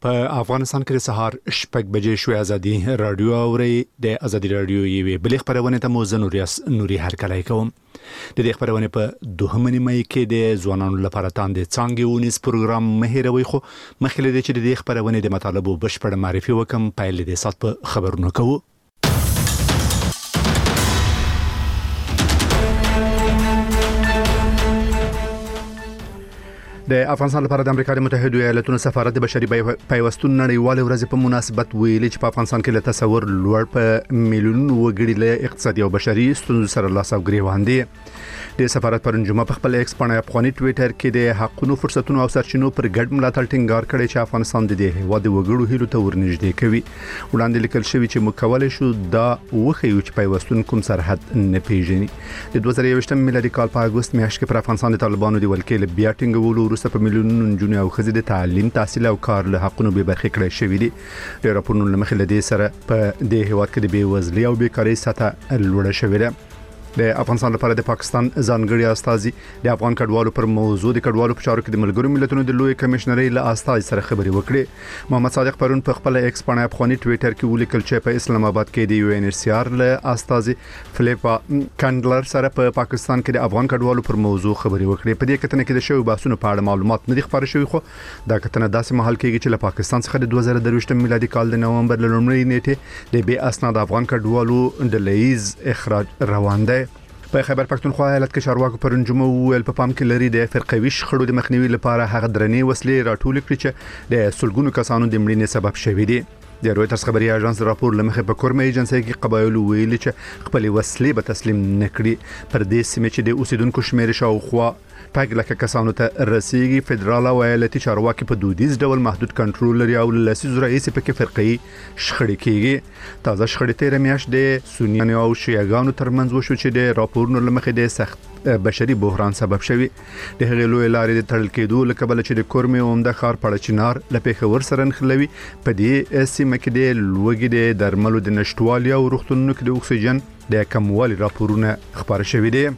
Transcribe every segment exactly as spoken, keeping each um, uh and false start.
په افغانستان کې د سهار شپږ بجې شوې ازادي رادیو اوري د ازادي رادیو یوې بل خبرونه ته مو زه نوریاس نوري هرکلای کوم د دې خبرونه په دوهمه نیمه کې د ځوانانو لپاره تاند څنګه ونیس پروګرام مهیروي خو مخکې د چې د دې خبرونه د مطالبه بشپړ معرفي وکم پایل د سات په خبرونه کوو د افغانستان لپاره د امریکا متحده ایالاتونو سفارت د بشري پیوستون نړیوال ورځ په مناسبت ویلي چې په افغانستان کې له تصور لوړ په میلیونونو وګړي له اقتصادي او بشري ستونزو سره لاس او ګریوان دي د سفارت پرون جمعه په خپل ایکس باندې افغاني ټوئیټر کې د حقونو فرصتونو او سرچینو پر ګډ ملاتړ ټینګار کړی چې افغانستان د دې هیواد وګړو هیلو ته ورنږدې کوي وړاندې لیکل شوی چې مکول شو دا وخیو چې پیوستون کوم سرحد نه پیژني د دوه زره یوولسم میلادي کال په اگست میاشت کې پر افغانستان د طالبانو د ولکې له بیا ټینګولو وروسته په میلیونونو نجونې او ښځې د تعلیم تحصیل او کار له حقونو به برخې کړې شوې دي د راپورونو لمخې له دې سره په دې هیواد کې د بیوزلۍ او بیکارۍ سطح لوړه شوې ده د افغانستان لپاره د پاکستان ځانګړي استازي د افغان کډوالو پر موضوع د کډوالو په چارو کې د ملګرو ملتونو د لوی کمشنري له استازي سره خبري وکړي محمد صادق پرون په خپل ایکس باندې افغاني ټوئیټر کې ولیکل چې په اسلام آباد کې د یو ان ایچ سی آر له استازي فلیپا کانډلر سره په پاکستان کې د افغان کډوالو پر موضوع خبري وکړي په دې کتنه کې د شوی بحثونو په اړه معلومات نه دي خبر شوی خو دا کتنه داسې محل کېږي چې له پاکستان څخه د دوه زره درویشتم میلادي کال د نومبر لومړۍ نیټه د بي اسناد افغان کډوالو د لیز اخراج روان دی په خیبر پښتونخوا ایالت کې چارواکو پرون جمعه ویل په پام کې لري د فرقوي شخړو د مخنیوي لپاره هغه درنې وسلې راټول کړي چې د سلګونو کسانو د مړینې سبب شوي دي د رويټرز خبري اژانس راپور لمخې په کورمه ایجنسي کې قبایلو ویلي چې خپل وسلې به تسلیم نکړي پر دې سیمه چې د اوسیدونکو شمیر شاوخوا پګ لکه کسانو ته رسیدي فدرال او ایالتي چارواکي په دودیز ډول محدود کنټرول لري او لسیز رئیس په کې فرقي شخړې کیږي تازه شخړې تیر میاشت د سنیانو او شیعاګانو ترمنځ وشو چې د راپورونو لمخې د سخت بشري بحران سبب شوی د هغې لوی لارې د تړل کېدو لکه بل چې د کورمه عمده ښار پړچنار لپاره ور سره نخلوي په دې سیمه کې د لوګي د درملو د نشټوالي او روغتونونو کې د اکسیجن د کموالي راپورونه خبر شوی دي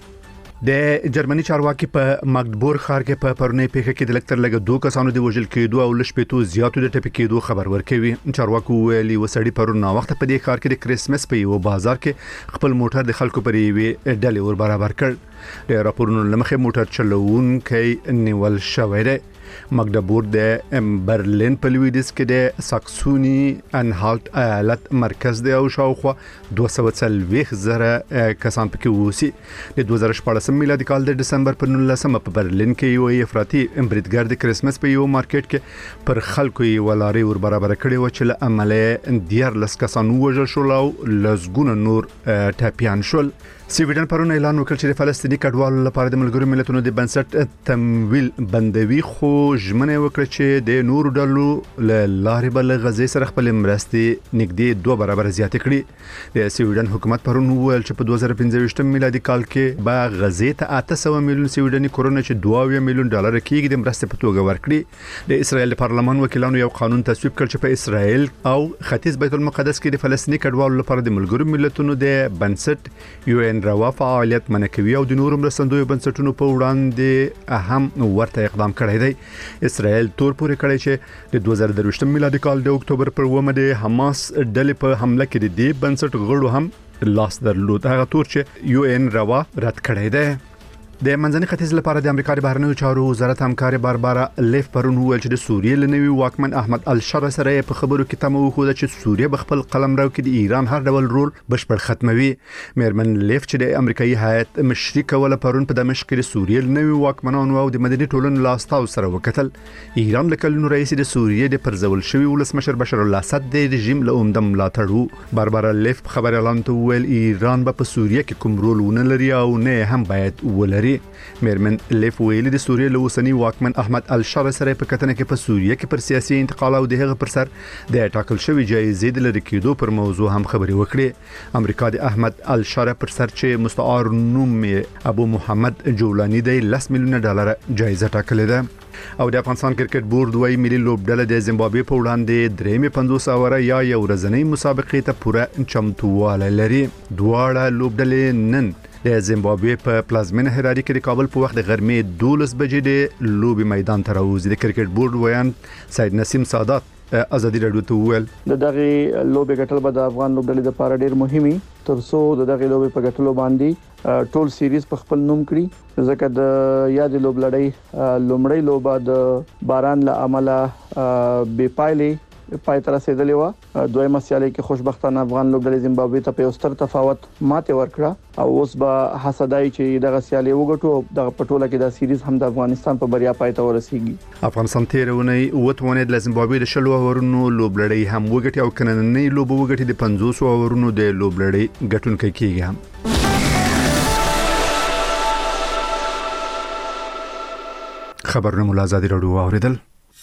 د جرمني چارواکي په ماګدبورګ ښار کې په پرونی پیښه کې د لکتر لګ دوه کسانو د وژل کېدو او لشپېتو زیاتو د ټپي کېدو خبر ورکوي چارواکو ویلي وسړي پرون نا وخت په دې ښار کې د کریسمس په یو بازار کې خپل موټر د خلکو پر یوې ډلې ور برابر کړ د راپورونو لمخې موټر چلوونکی نیول شوی دی ماګدبورګ د برلین په لویدیس کې د ساکسونی انهالت ایالت مرکز دی او شاوخوا دوه سوه څلوېښت زره کسان پکې اوسي د دوه زره شپاړسم میلادي کال د دسمبر په نولسمه په برلین کې یو افراطي بریدګر د کریسمس په یو مارکیټ کې پر خلکو یې ولاري ور برابر کړي و چې له عمله دیارلس کسان وژل شول او لزګونه نور ټاپیان شول سویډن پرون اعلان وکړ چې د فلسطیني کډوالو لپاره د ملګرو ملتونو د بنسټ تمویل بندوي خو ژمنه وکړه چې د نورو ډلو له لارې بل غزې سره خپل مرستې نږدې دوه برابر زیات کړي د سویډن حکومت پرون ویل چې په دوه زره پنځه میلادي کال کې به غزې ته اته سوه میلیون سویډني کرونه چې دوه میلیون ډالر کېږي د مرستې په توګه ورکړي د اسرایل پارلمان وکیلانو یو قانون تصویب کړ چې په اسرایل او ختیځ بیت المقدس کې د فلسطیني کډوالو لپاره د ملګرو ملتونو د بنسټ یو ان روا فعالیت منکوي او د نورو مرستندوی بنسټونو په وړاندې اهم ورته اقدام کړی دی اسرائیل تور پورې کړی چې د دوه زره درویشتم میلادي کال د اکتوبر پر اوومه د حماس ډلې په حمله کې د دې بنسټ غړو هم لاس درلود هغه تور چې یو ان روا رد کړی دی د منځني ختیځ لپاره د امریکا د بهرنیو چارو وزارت همکار باربارا لیف پرون ویل چې د سوریې لنوي واکمن احمد الشر سره په خبرو کې تمه وخوده چې سوریه بخپل قلمرو کې د ایران هر ډول رول بشپړ ختموي میرمن لیف چې د امریکایي هیئت مشري کوله پرون په دمشق کې د سوریې لنوي واکمنانو او د مدني ټولنې لاستاو سره وکتل ایران لکلنو رئیس د سوریې د پرځول شوی ولسمشر بشار الاسد د رژیم له عمده ملاتړ باربارا لیف خبر اعلان ته ویل ایران به په سوریه کې کوم رول ونه لري او نه هم باید ولري میرمن لیف ویلي د سوریې له اوسنی واکمن احمد الشر سره په کتنه کې په سوریه کې پر سیاسي انتقال او د هغه پر سر د ټاکل شوی جایزې د لری کېدو پر موضوع هم خبري وکړي امریکا د احمد الشر پر سر چې مستعار نوم ابو محمد جولانی د لس میلیون ډالر جایزه ټاکلې ده او د افغانستان کرکټ بورډ وايي ملي لوبډله د زیمبابوې په وړاندې درېمې پنځوس اوره یا یو ورځنۍ مسابقې ته پوره چمتووالی لري دواړه لوبډلې نن د زیمبابوې په پلازمینه هراري کې د کابل په وخت د غرمې دولس بجې د لوبي میدان ته راوځي د کرکټ بورډ ویان سید نسیم سادات ازادي رادیو ته وویل د دغه لوبې ګټل به د افغان لوبډلې د پاره ډیر مهمي ترڅو د دغه لوبې په ګټلو باندې ټول سیریز په خپل نوم کړی ځکه د یاد لوبلړۍ لومړی لوبه د باران له امله بې پایلې پای تر رسیدلې و دویمه سیالي کې خوشبختانه افغان لوبډلې زیمبابوې ته په ستر تفاوت ماته ورکړه او اوس به حسدای چې دغه سیالي وګټو د پټوله کې د سیریز هم د افغانستان په بریا پای ته ورسیږي افغانستان تیرونه وټونه د زیمبابوې د شلو اورونو لوبلړۍ هم وګټي او کنننۍ لوب وګټي د پنځوس اورونو د لوبلړۍ ګټونکي کیږي هم خبرونه مول ازادي رادیو اوریدل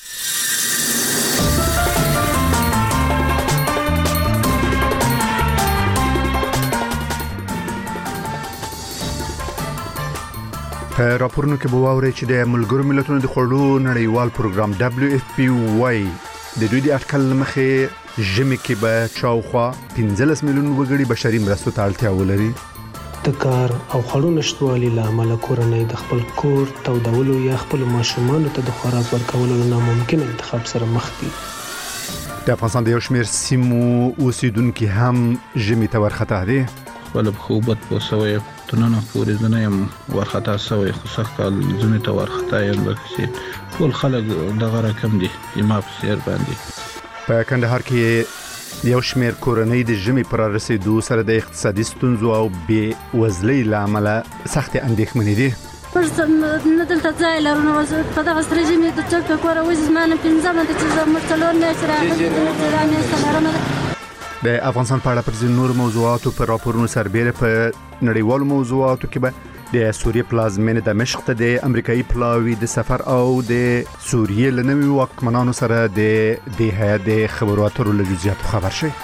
په راپورونو کې به واوري چې د ملګرو ملتونو د خړلو نړیوال پروګرام دبليو اف پی واي د دوی د اټکل مخې ژمي کې به چاوخوا پنځلس میلیون وګړي بشري مرستو ته اړتیا ولري د کار او خړو نشټوالي لامل کورنۍ د خپل کور تودولو یا خپل ماشومان ته د خوراک ورکولو ناممکن انتخاب سره مخ دي د افغانستان د یو شمېر سیمو اوسیدونکو هم ژمي ته ورخطا دي ولب خوبت پوسوي تنه پورې زنه يم ورخطا سوي خو سخت زنه ته ورخطا یم بکسي ټول خلک دغه رقم دي ما په سیر باندې په کندهار کې یو شمېر کورنۍ د ژمي پر رسیدو سره د اقتصادي ستونزو او بې وزلۍ لامل سخت اندېښمنې دي پرسم ندلته ځای لرونه وځه په دغه سره ژمي د چل په کور وځي زمانه پنځه باندې چې زموږ څلور نه سره د رامي سره د افغانستان په اړه پر ځینو نور موضوعاتو پر راپورونو سربېره په نړیوالو موضوعاتو کې به د سوریې پلازمینه دمشق ته د امریکایي پلاوی د سفر او د سوریې لنوي واکمنانو سره د د هيئت د خبرو اترو له جزئیاتو خبر شي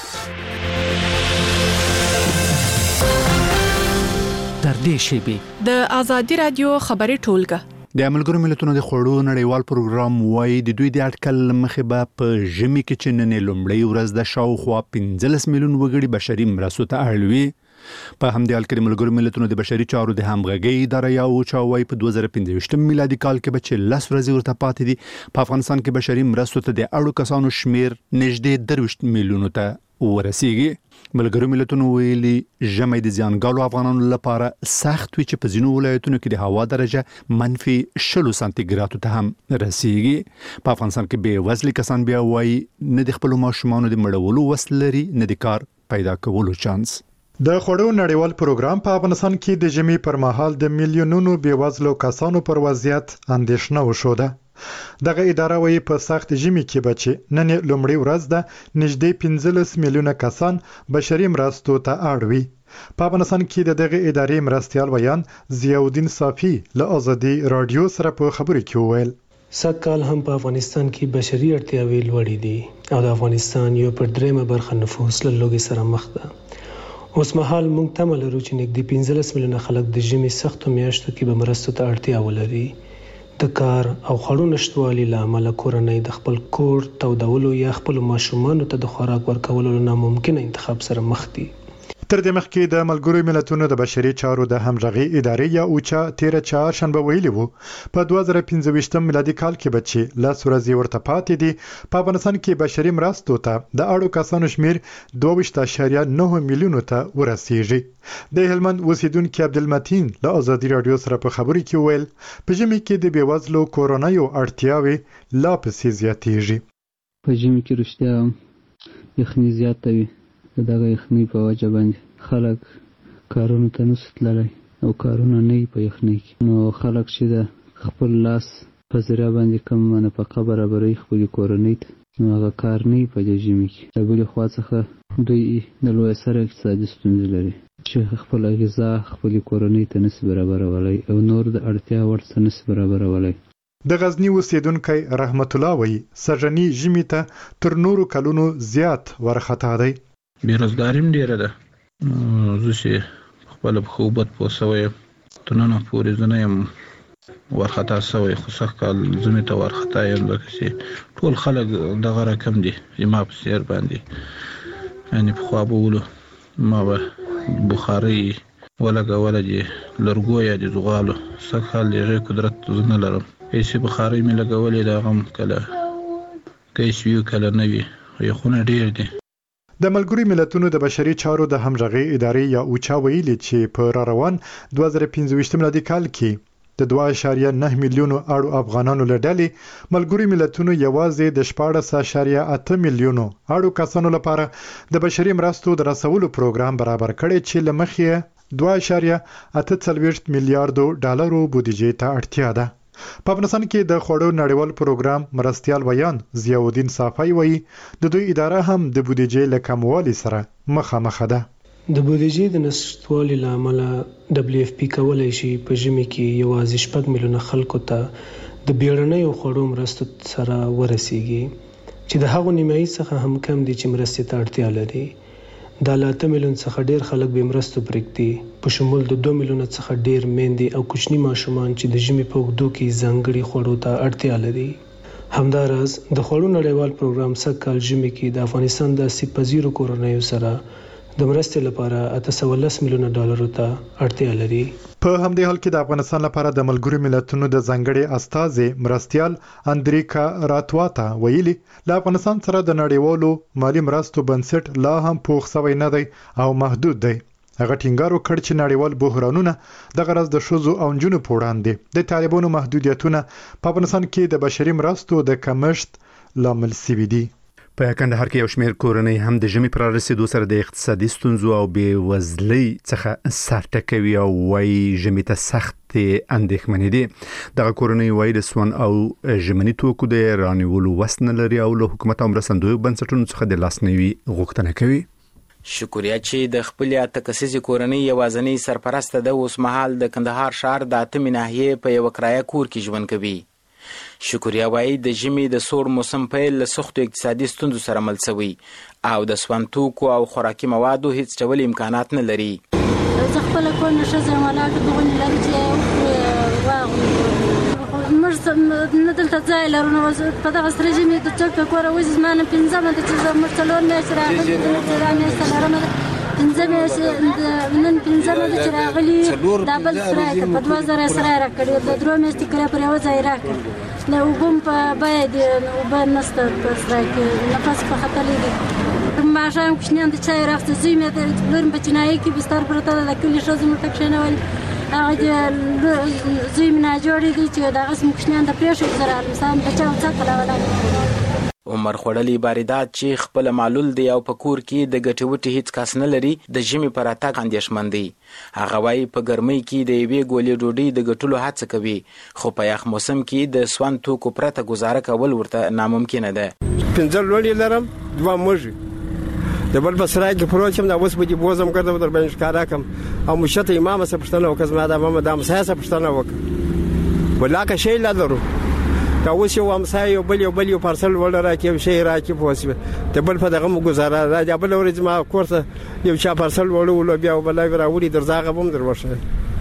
در دې شی د ازادي رادیو خبري ټولګه د ملګرو ملتونو د خړو نړیوال پروګرام وايي د دوی د اټکل مخې به په ژمي کې چې نن لومړی ورځ د شاوخوا پنځلس میلیون وګړي بشري مرستو ته اړوي په همدې حال کې ملګرو ملتونو د بشري چارو د همغږي ادارې یو چاوي په دوه زره پنځه میلادي کال کې به چې لس ورځې ورته پاتې دي په افغانستان کې بشري مرستو ته د اړو کسانو شمیر نږدې درویشت میلیونو ته ورسیږي ملګرو ملتونو ویلي ژمي د زیانګالو افغانانو لپاره سخت وي چې په ځینو ولایتونو کې د هوا درجه منفي شلو سانتیګراد ته هم رسیږي په افغانستان کې به وزلي کسان بیا وایي نه د خپل ماشومان د مړولو وسلري نه د کار پیدا کولو چانس د خړو نړیوال پروګرام په افغانستان کې د ژمي پر مهال د میلیونونو بیوزلو کسانو پر وضعیت اندېښنه وشوده دغه اداره وايي په سخت ژمي کې بچي نن لومړی ورځ ده نږدې پنځلس میلیونه کسان بشري مرستو ته اړوي په افغانستان کې د دغه ادارې مرستيال ویان ضیاءالدین صافی له ازادي رادیو سره په خبرو کې وویل سکهال هم په افغانستان کې بشري اړتیاوې لوړې دي او د افغانستان یو پر درېمه برخه نفوس له لوږې سره مخ ده اوس مهال موږ تمه لرو چې نږدې پنځلس میلیونه خلک د ژمي سختو میاشتو کې به مرستو ته اړتیا ولري د کار او خړو نشټوالي لامل کورنۍ د خپل کور تودولو یا خپل ماشومان ته د خوراک ورکولو ناممکن انتخاب سره مخ دي تر دې مخکې د ملګرو ملتونو د بشري چارو د همغږي ادارې یا اوچا تیر چهارشنبه ویلي وو په دوه زره پنځه میلادي کال کې بچي لس ورځې ورته پاتې دي په افغانستان کې بشري مرستو ته د اړو کسانو شمیر دوه ویشت اعشاریه نه میلیونو ته ورسیږي د هلمند اوسیدونکو عبدالمتین له ازادي رادیو سره په خبرو کې ویل په ژمي کې د بیوزلو کورونایو اړتیاوې لا پسې زیاتېږي په ژمي کې رښتیا یخني زیاته وي دغه یخني په وجه باندې خلک کارونو ته نشي تللی او کارونه نه په یخني کې نو خلک چې د خپل لاس په ذریعه باندې کوم نفقه برابري خپل کورنۍ ته نو هغه کار نه په ژمي کې د بلې خوا څخه دوی د لوی سره اقتصادي ستونزې لري چې خپل غذا خپل کورنۍ ته نشي برابرولای او نور د اړتیا وړ څه نشي برابرولای د غزنی اوسیدونکو رحمت الله وایي سرجنی ژمي ته تر نورو کلونو زیات ورخطا دی بیروزګاریم ډیره ده زه چې خپل خوبت پوسوي تنه پورې زنه يم ورخطا سوي خو سخت زنه ته ورخطا یم بکسي ټول خلک دغه رقم دي ما په سیر باندې یعنی په خوا بولو ما به بخاري ولګه ولګي لرګو یا د زغالو سخت لري قدرت زنه لرم پیسې بخاري مې لګولې دا غم کله کیسوي کله نه وي یو خونه ډیر دي. د ملګري ملتونو د بشري چارو د همغږي ادارې یا اوچا ویلي چې په را روان دوه زره پنځه ویشت میلادي کال کې د دوه اعشاریه نه میلیونو اړو افغانانو له ډلې ملګري ملتونو یوازې د شپاړس اعشاریه اته میلیونو اړو کسانو لپاره د بشري مرستو د رسولو پروګرام برابر کړی چې له مخې دوه اعشاریه اته څلوېښت میلیارډو ډالرو بودیجې ته اړتیا ده. په افغانستان کې د خوړو نړیوال پروګرام مرستيال ویان ضیاء الدین صافی وایي د دوی اداره هم د بودیجې له کموالي سره مخامخ ده. د بودیجې د نشټوالي لامل دبليو اف پی کولای شي په ژمي کې یوازې شپږ میلیونه خلکو ته د بیړنیو خوړو مرستو سره ورسیږي چې د هغو نیمایي څخه هم کم دي چې مرستې ته اړتیا لري. د لاته میلیون څخه ډیر خلک به مرستو پرېږدي په شمول د دوه میلیونه څخه ډیر میندې او کوچني ماشومان چې د ژمي په اوږدو کې ځانګړي خوړو ته اړتیا لري. همداراز د خوړو نړیوال پروګرام سږکال ژمي کې د افغانستان د آسیب پذیرو کورنیو سره د مرستې لپاره اته سوه لس میلیونه ډالرو ته اړتیا لري. په همدې حال کې د افغانستان لپاره د ملګرو ملتونو د ځانګړي استازي مرستيال اندریکا راتواتا ویلي له افغانستان سره د نړیوالو مالی مرستو بنسټ لا هم پوخ شوی نه دی او محدود دی. هغه ټینګار وکړ چې نړیوال بحرانونه د غرض د شوزو او جنونو په وړاندې د طالبانو محدودیتونه په افغانستان کې د بشري مرستو د کمښت لامل شوي دي. په کندهار کې یو شمېر کورنۍ هم د ژمي پر رسیدو سره د اقتصادي ستونزو او بېوزلۍ څخه سر ټکوي او وايي ژمي ته سخت اندېښمنې دي. دغه کورنۍ وايي د سون او ژمني توکو د رانیولو وس نه لري او له حکومت او مرستندویو بنسټونو څخه د لاسنیوي غوښتنه کوي. شکریا چې د خپل اته کسیزې کورنۍ یوازنۍ سرپرسته د اوس مهال د کندهار ښار د اتمې ناحیې په یو کرایه کور کې ژوند کوي. شکریا وايي د ژمي د سوړ موسم پیل له سختو اقتصادي ستونزو سره مل شوی او د سون توکو او خوراکي موادو هیڅ ډول امکانات نه لري. زه خپل کور نشه زم ولاړ دغه لري چې واغ مرسم نه دلته ځای لرو په دغه سره ژمي د چک په کور وځي زمانه پنځه مده چې زه مرتلون نه سره راغلي سره لرم پنځه مې نن پنځه مده چې راغلي دا بل سره په دوه زره سره راکړي د درو مېستې کړه پر یو ځای راکړي نو وبم په باید وبن نست په سره کې نفس په خطر لري ما شام کوشنیان د چای رافته زمې د لرم په چنای کې بستر پرته د کلی شوز مرتک شنه ول هغه زمې نه جوړې دي چې دا اسم کوشنیان د پریښو سره انسان په چا وڅکلا ولا عمر خړلې باریدات چې خپل معلول دی او په کور کې د ګټوټي هیڅ کس نه لري د ژمي پر اتاق اندیشمن دی. هغه وايي په ګرمۍ کې د یوې ګولې ډوډۍ د ګټلو هڅه کوي خو په یخ موسم کې د سون توکو پرته گزاره کول ورته ناممکن ده. پنځه لولې لرم دوه موږ د بل بسرای کې پروچم دا اوس به دې بوزم کړم در باندې ښکارا کوم او مشته امام سره پښتنه وکړم دا ماما د امسایه سره پښتنه وکړه ولاکه شی لا درو دا اوس یو امسایه یو بل یو بل یو پارسل ولا راکې شی راکې پوسبه د بل په دغه مو گزاره را د بل ورځ ما کورته یو چا پارسل وړو بیا بل راوړي درځاغه بم دروشه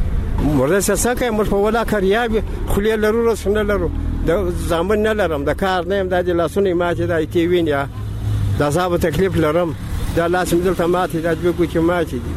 ورته سکه مر په ولا کاریاب خلیه لرو رسنه لرو د زامن نه لرم د کار نه د لاسونه ماته د تی وین یا دا صاحب تکلیف لرم دا لاسم دلته ماته د بګو چې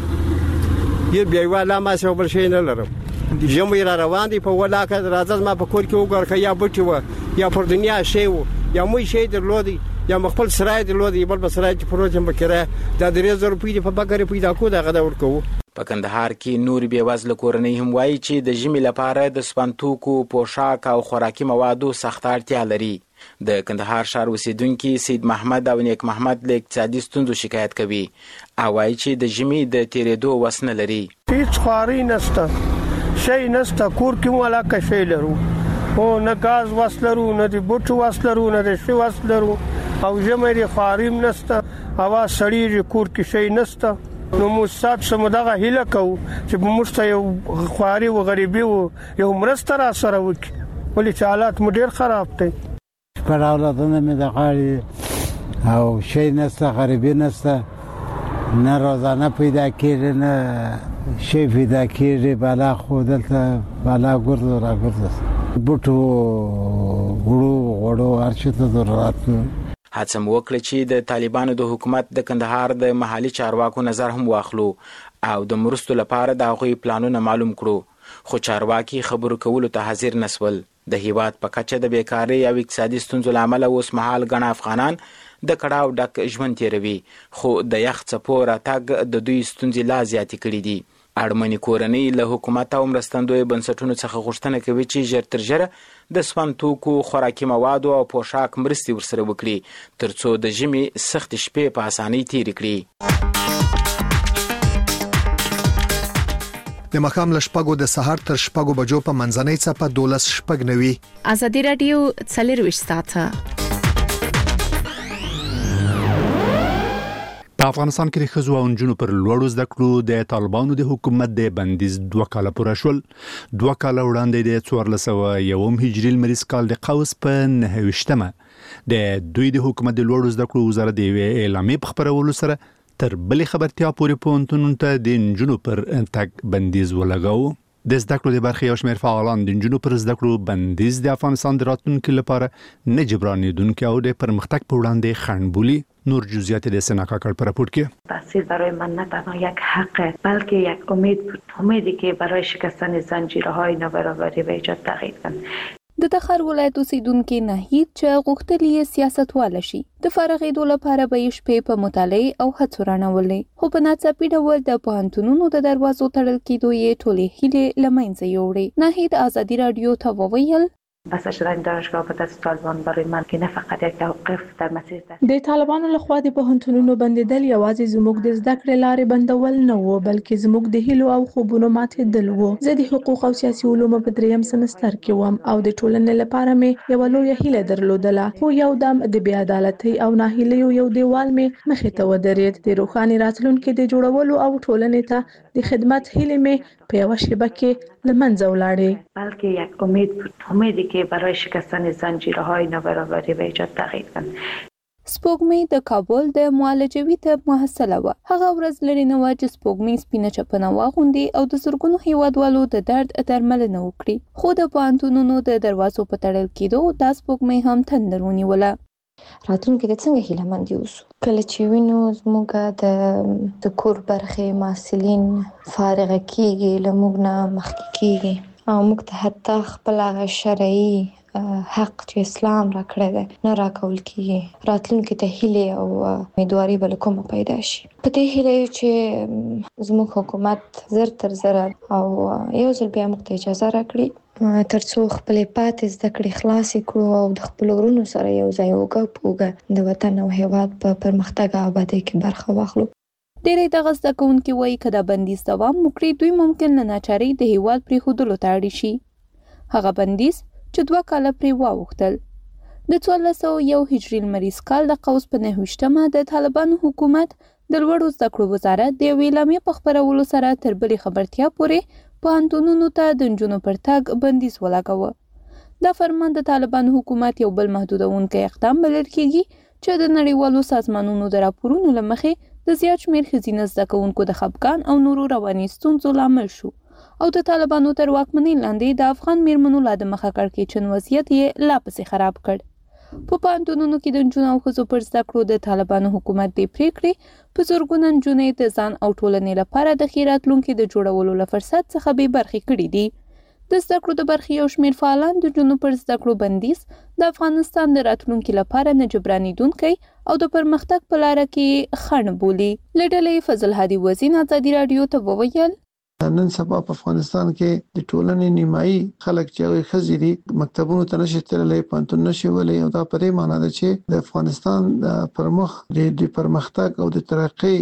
ماته یی بیا ولا ما څو بل شي نه لرم ژمي را روان دي په ولا کې راځم ما په کور کې وګور یا بچو یا پر دنیا شی وو یا مو شی درلودي یا مخبل سرای درلودي بل بسرای چې پروژه مکره دا درې زره روپۍ په بګره پیدا کو دا غدا ورکو. په کندهار کې نور بېوزله کورنۍ هم وایي چې د ژمي لپاره د سپنتوکو پوشاک او خوراکي موادو سخت اړتیا لري. د کندهار ښار اوسیدونکي سید محمد او نیک محمد له اقتصادي ستونزو شکایت کوي او وایي چې د ژمي د تیرېدو وس نه لري. هیڅ خواري نشته شي نشته کور کې ولا کا شي لرو او نه غاز وسلرو نه د بوټو وسلرو نه د شي وسلرو او ژمي د خواریم نشته هوا سړی کور کې شي نشته نو موږ سم دغه هیله کوو چې موږ ته یو خواري او غریبي او یو مرسته را سره وکړي ولې چې حالات مو ډېر خراب دي پر اولادونه مې د غاړې او شي نشته غریبي نشته نه روزانه پیدا کېږي نه شي پیدا کېږي بالا خو دلته بالا ګرځو را ګرځو بوټو غړو غړو هرڅه ته ضرورت هڅه مو وکړه چې د طالبانو د حکومت د کندهار د محلي چارواکو نظر هم واخلو او د مرستو لپاره د هغوی پلانونه معلوم کړو خو چارواکي خبرو کولو ته حاضر نسول. د هیواد په کچه د بیکارۍ او اقتصادي ستونزو له امله اوس مهال ګڼ افغانان د کړاو ډک ژوند تیروي، خو د یخ څپو راتګ د دوی ستونزې لا زیاتې کړي دي. اړمنې کورنۍ له حکومت او مرستندویه بنسټونو څخه غوښتنه کوي چې ژر تر ژره د سون توکو، خوراکي موادو او پوشاک مرستې ورسره وکړي ترڅو د ژمي سختې شپې په اسانۍ تېرې کړي. د مخام له شپږو د سهار تر شپږو بجو په منځنۍ څپه دولس شپږ نوي. ازادي راډیو څلرویشت ساعته. په افغانستان کې د ښځو او نجونو پر لوړو زده کړو د طالبانو د حکومت د بندیز دوه کاله پوره شول. دوه کاله وړاندې د څوارلس سوه یوم هجري لمریز کال د قوس په نهه ویشتمه د دوی د حکومت د لوړو زده کړو وزارت د یوې اعلامیې په خپرولو سره تر بلې خبرتیا پورې پوهنتونونو ته د نجونو پر تګ بندیز ولګاوه. د زده کړو د برخې یو شمېر فعالان د نجونو پر زده کړو بندیز د افغانستان د راتلونکي لپاره نه جبرانیدونکی او د پرمختګ په وړاندې خنډ بولي. نور جزئیات د سنا کاکړ پر راپورت کې. تحصیل برای من نه تنها یک حق بلکه یک امید بود، امیدی که برای شکستن زنجیرهای نابرابری و ایجاد تغییر کنند. د تخار ولایت اوسیدونکو ناهید چې غوښتلې سیاستواله شي د فارغېدو لپاره به یې شپې په مطالعه او هڅو رانولې، خو په ناڅاپي ډول د پوهنتونونو د دروازو تړل کېدو یې ټولې هیلې له منځه یوړې. ناهید ازادي راډیو ته وویل بسته شدن دانشگاه به دست طالبان برای من که نه فقط یک توقف در مسیر ده. د طالبانو لخوا د پوهنتونونو بندیدل یوازې زموږ د زده کړې لارې بندول نه وو، بلکې زموږ د هیلو او خوبونو ماتېدل وو. زه د حقوق او سیاسي علومو په دریم سمستر کې وم او د ټولنې لپاره مې یو لویه هیله درلودله، خو یو دم د بې عدالتۍ او ناهیلیو یو دیوال مې مخې ته ودرېد. د روښانه راتلونکي د جوړولو او ټولنې ته د خدمت هیله مې په یو شیبه کې له منځه ولاړې. بلکې یک امید بود، امیدی که برای شکستن زنجیرهای نابرابری و ایجاد تغییر کنند. سپوږمۍ د کابل د معالجوي طب محصله وه. هغه ورځ لري نه وه چې سپوږمۍ سپینه چپنه واغوندي او د زرګونو هیوادوالو د درد درملنه وکړي، خو د پوهنتونونو د دروازو په تړل کېدو دا سپوږمۍ هم تندر ونیوله. راتلونکي د څنګه هیلهمندي اوسو کله چې وینو زموږ د د کور برخې محصلین فارغ کیږي، له موږ نه مخکې کیږي او موږ ته حتی خپل هغه شرعي حق چې اسلام را کړی دی نه راکول کیږي. راتلونکي ته هیلې او امیدواري به له کومه پیدا شي. په دې هیله چې زموږ حکومت زر تر زره او یو ځل بیا موږ ته اجازه راکړي ترڅو خپلې پاتې زده کړې خلاصې کړو او د خپلو وروڼو سره یو ځای اوږه په اوږه د وطن او هیواد په پرمختګ او ابادۍ کې برخه واخلو. ډېری دغه زده کوونکي وایي که دا بندیز دوام وکړي دوی ممکن له ناچارۍ د هیواد پرېښودلو ته اړ شي. هغه بندیز چې دوه کاله پرې واوښتل د څوارلس سوه یو هجري لمریز کال د قوس په نهه ویشتمه د طالبانو حکومت د لوړو زده کړو وزارت د یوې اعلامیې په خپرولو سره تر بلې خبرتیا پورې پوهنتونونو ته د نجونو پر تګ بندیز ولګاوه. دا فرمان د طالبانو حکومت یو بل محدودونکی اقدام بلل کېږي چې د نړیوالو سازمانونو د راپورونو له مخې د زیات شمېر ښځینه زده کوونکو د خپګان او نورو رواني ستونزو لامل شو او د طالبانو تر واکمنۍ لاندې د افغان میرمنو لا د مخه کړکېچن وضعیت یې لا پسې خراب کړ. په پوهنتونونو کې د نجونو او ښځو پر زده کړو د طالبانو حکومت دې پرېکړې په زرګونه نجونې د ځان او ټولنې لپاره د ښې راتلونکي د جوړولو له فرصت څخه بې برخې کړي دي. د زده کړو د برخې یو شمېر فعالان د نجونو پر زده کړو بندیز د افغانستان د راتلونکي لپاره نه جبرانیدونکی او د پرمختګ په لاره کې خنډ بولي. له ډلې فضل هادي وزین ازادي راډیو ته وویل نن سبا په افغانستان کې د ټولنې نیمایي خلک چې هغه ښځې دي مکتبونو ته نشي تللی، پوهنتون نشي ولی، او دا په دې معنا ده چې د افغانستان پر مخ د پرمختګ او د ترقۍ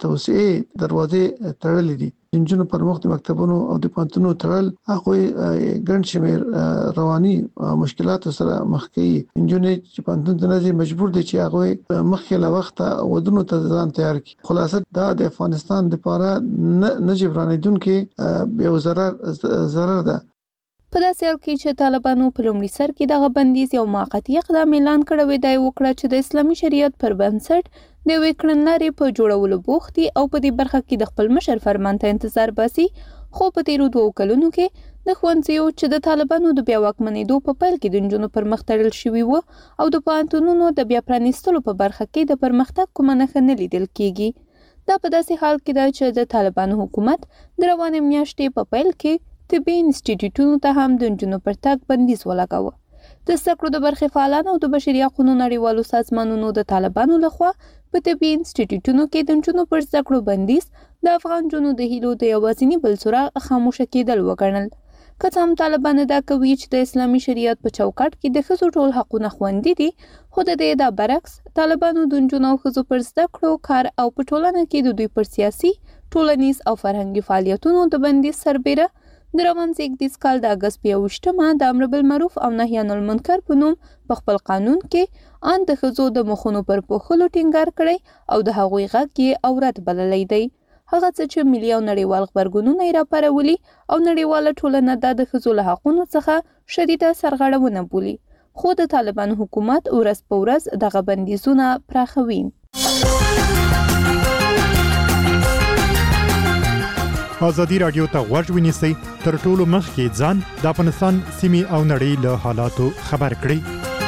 توسعې دروازې تړلې دي. د نجونو پر مخ د مکتبونو او د پوهنتونونو تړل هغوی ګڼ شمېر رواني مشکلاتو سره مخ کوي. نجونې چې پوهنتون ته نه ځي مجبور دي چې هغوی مخکې له وخته ودونو ته ځان تیار کړي. خلاصه دا د افغانستان لپاره نه جبرانیدونکي یو ضرر ضرر ده. په داسې حال کې چې طالبانو په لومړي سر کې دغه بندیز یو موقتي اقدام اعلان کړی دی وکړه چې د اسلامي شریعت پر بنسټ د یوې کړنلارې په جوړولو بوخت دي او په دې برخه کې د خپل مشر فرمان ته انتظار باسي، خو په تیرو دوو کلونو کې د ښوونځیو چې د طالبانو د بیا واکمنېدو په پیل کې د نجونو پر مخ تړل شوي وو او د پوهنتونونو د بیا پرانیستلو په برخه کې د پرمختګ کومه نښه نه لیدل کېږي. دا په داسې حال کې ده چې د طالبانو حکومت د روانې میاشتې په پیل کې طبي انسټیټیوټونو ته هم د نجونو پر تګ بندیز ولګاوه. د زده کړو د برخې فعالانو او د بشري حقوقو نړیوالو سازمانونو د طالبانو لخوا په طبي انسټیټیوټونو کې د نجونو پر زده کړو بندیز د افغان نجونو د هیلو د یوازیني بل څراغ خاموشه کېدل وګڼل. که څه هم طالبان ادعا کوي چې د اسلامي شریعت په چوکاټ کې د ښځو ټول حقونه خوندي دي، خو د دې ادعا برعکس طالبانو د نجونو او ښځو پر زده کړو، کار او په ټولنه کې د دوی پر سیاسي، ټولنیز او فرهنګي فعالیتونو د بندیز سربیره د روان زېږدیز کال د اګست په یوویشتمه د امر بالمعروف او نهي عن المنکر په نوم په خپل قانون کې ان د ښځو د مخونو پر پوښلو ټینګار کړی او د هغوی غږ یې عورت بللی دی. هغه څه چې ملي او نړیوال غبرګونونه یې راپارولي او نړیواله ټولنه دا د ښځو له حقونو څخه شدیده سرغړونه بولي، خو د طالبان حکومت ورځ په ورځ دغه بندیزونه پراخوي. ازادي راډیو ته غوږ ونیسئ، تر ټولو مخکې ځان د افغانستان سیمې او نړۍ له حالاتو خبر کړئ.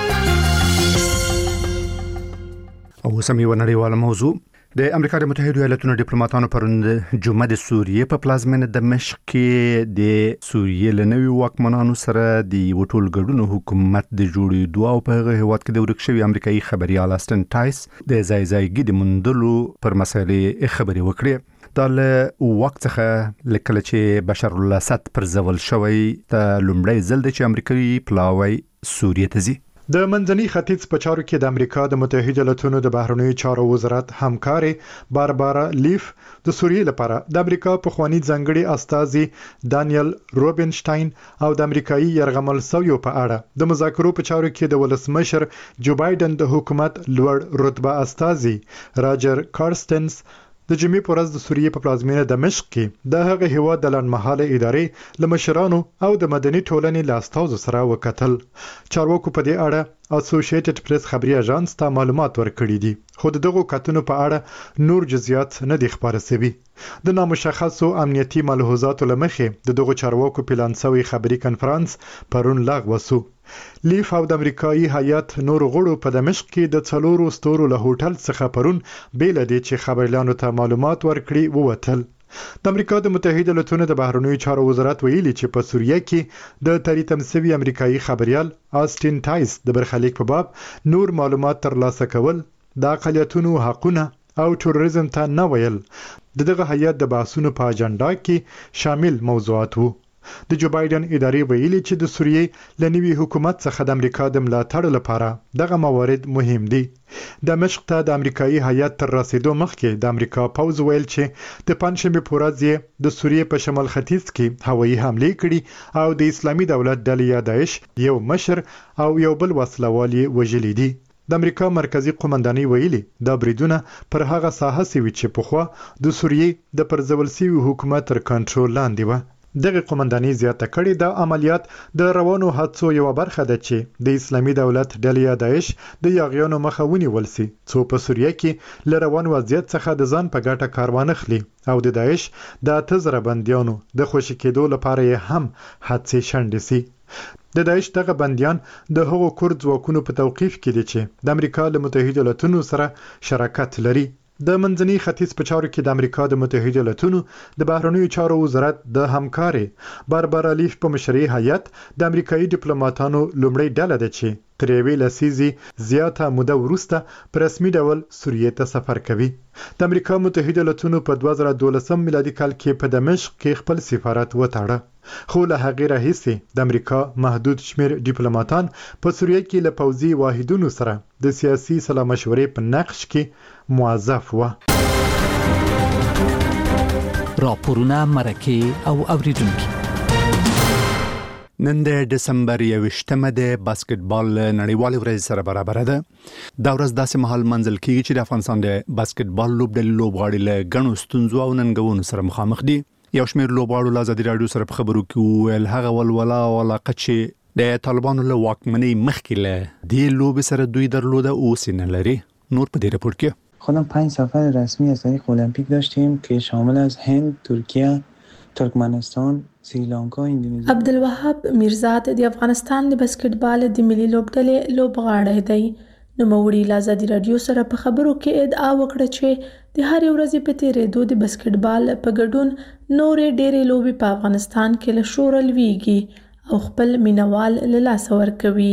او سمې و نړیواله موضوع د امریکا د متحده ایالاتونو ډیپلوماټانو پرون جمعه د سوریې په پلازمینه دمشق کې د سوریې له نوي واکمنانو سره د وټول ګډون حکومت د جوړېدو او په هغه هیواد کې د ورک شوی امریکایي خبريال آستن ټایس د ځای ځایګي د مندلو پر مسایلې خبرې وکړې. دا له وخت څخه لکه چې بشار الاسد پر ځول شوی ته لومړی ځل د چې امریکایي پلاوی سوریې ته ځي. د منځني ختیځ په چارو کې د امریکا د متحده ایالاتونو د بهرنیو چارو وزارت همکاري باربارا لیف د سوریې لپاره د امریکا په خواني ځنګړي استاذي دانیل روبنشتاین او د امریکایي يرغمل سویو په اړه د مذاکرو په چارو کې د ولسمشر جو بایدن د حکومت لوړ رتبه استاذي راجر کارستنس د جمعې په ورځ د سوریې په پلازمینه دمشق کې د هغه هیواد د لنډمهاله ادارې له مشرانو او د مدني ټولنې له استازو سره وکتل. چارواکو په دې اړه اسوسییټډ پریس خبري اژانس ته معلومات ورکړي دي، خو دغه کتنو په اړه نور جزئیات نه دي خبره شوي. د نامشخصو امنیتي ملحوظاتو لمخې د دغه چارواکو پلان شوی خبري کنفرانس پرون لغوه شو. لیف او د امریکایي هیئت نور غړو په دمشق کې د څلورو ستورو له هوټل څخه پرون بیل دي چې خبريالانو ته معلومات ورکړي ووتل. د امریکا د متحده ایالاتونو د بهرنیو چارو وزارت ویلي چې په سوریه کې د تریتم سوي امریکایي خبريال آستن ټایس د برخلیک په باب نور معلومات ترلاسه کول، د اقلیتونو حقونه او تروریزم ته نه ویل دغه هیئت د بحثونو په اجنډا کې شامل موضوعات وو. د جو بایدن ادارې ویلي چې د سوریې لنوي حکومت څخه د امریکا د ملاتړ لپاره دغه موارد مهم دي. دمشق ته د امریکایي هیئت تر رسیدو مخکې د امریکا پوز ویل چې د پنځمې په ورځ د سوریې په شمال ختیځ کې هوایي حمله کړې او د اسلامي دولت ډلې یا داعش یو مشر او یو بل وسلوال وژلي دي. د امریکا مرکزی قومندانۍ ویلي دا بریدونه پر هغه ساحه سوي چې پخوا د سوریې د پرځول سوي حکومت تر کنټرول لاندې و. دغه قومندانۍ زیاته کړې د عملیات د روانو حادثو یو برخه ده چې د اسلامي دولت ډلې یا داعش د یاغیانو مخه ونیول سي څو په سوریه کې ل روان وضعیت څخه د ځان په ګټه کاروان اخلي او د داعش د اته زره بنديانو د خوشی کېدو لپاره یې هم حادثې شنډې سي. د داعش دغه بنديان د هغو کورد ځواکونو په توقیف کې دي چې د امریکا له متحده ایالاتونو سره شراکت لري. د منځني ختیځ په چارو کې د امریکا د متحده ایالاتونو د بهرنیو چارو وزارت د همکاري باربارا لیف په مشرۍ هیئت د امریکایي ډیپلوماټانو لومړی ډله ده چې تر یوې لسیزې زیاته موده وروسته په رسمي ډول سوریې ته سفر کوي. د امریکا متحده ایالاتونو په دوه زره دولسم میلادي کال کې په دمشق کې خپل سفارت وتاړه، خو له هغې راهیسې د امریکا محدود شمیر ډیپلوماټان په سوریه کې له پوځي واحدونو سره د سیاسي سلا مشورې په نقش کې موظف و. راپورونه مرکه او اوریدونکو نن د دسمبر یوویشتمه د باسکټبال نړیوالې ورځ سره برابر ده. دا ورځ داسې مهال منځل کیږي چې د افغانستان د باسکټبال لوبډلې لوبغاړي له ګڼو ستونزو او ننګونو سره مخامخ دي. یو شمېر لوبغاړو له ازادي راډیو سره په خبرو کې ویل هغه ولوله او علاقه چې د طالبانو له واکمنۍ مخکې له دې لوبې سره دوی درلوده اوس نه لري. نور په دې راپور کې خودم پنج سفر رسمی از طریق المپیک داشتیم که شامل از هند، ترکیه، ترکمنستان، سریلانکا، اندونیزیا. عبدالوهاب میرزاد د افغانستان د باسکټبال د ملي لوبډلې لوبغاړی دی. نوموړي له ازادي راډیو سره په خبرو کې ادعا وکړه چې د هرې ورځې په تېرېدو د بسکټبال په ګډون نورې ډېرې لوبې په افغانستان کې له شوره لویږي او خپل مینوال له لاسه ورکوي.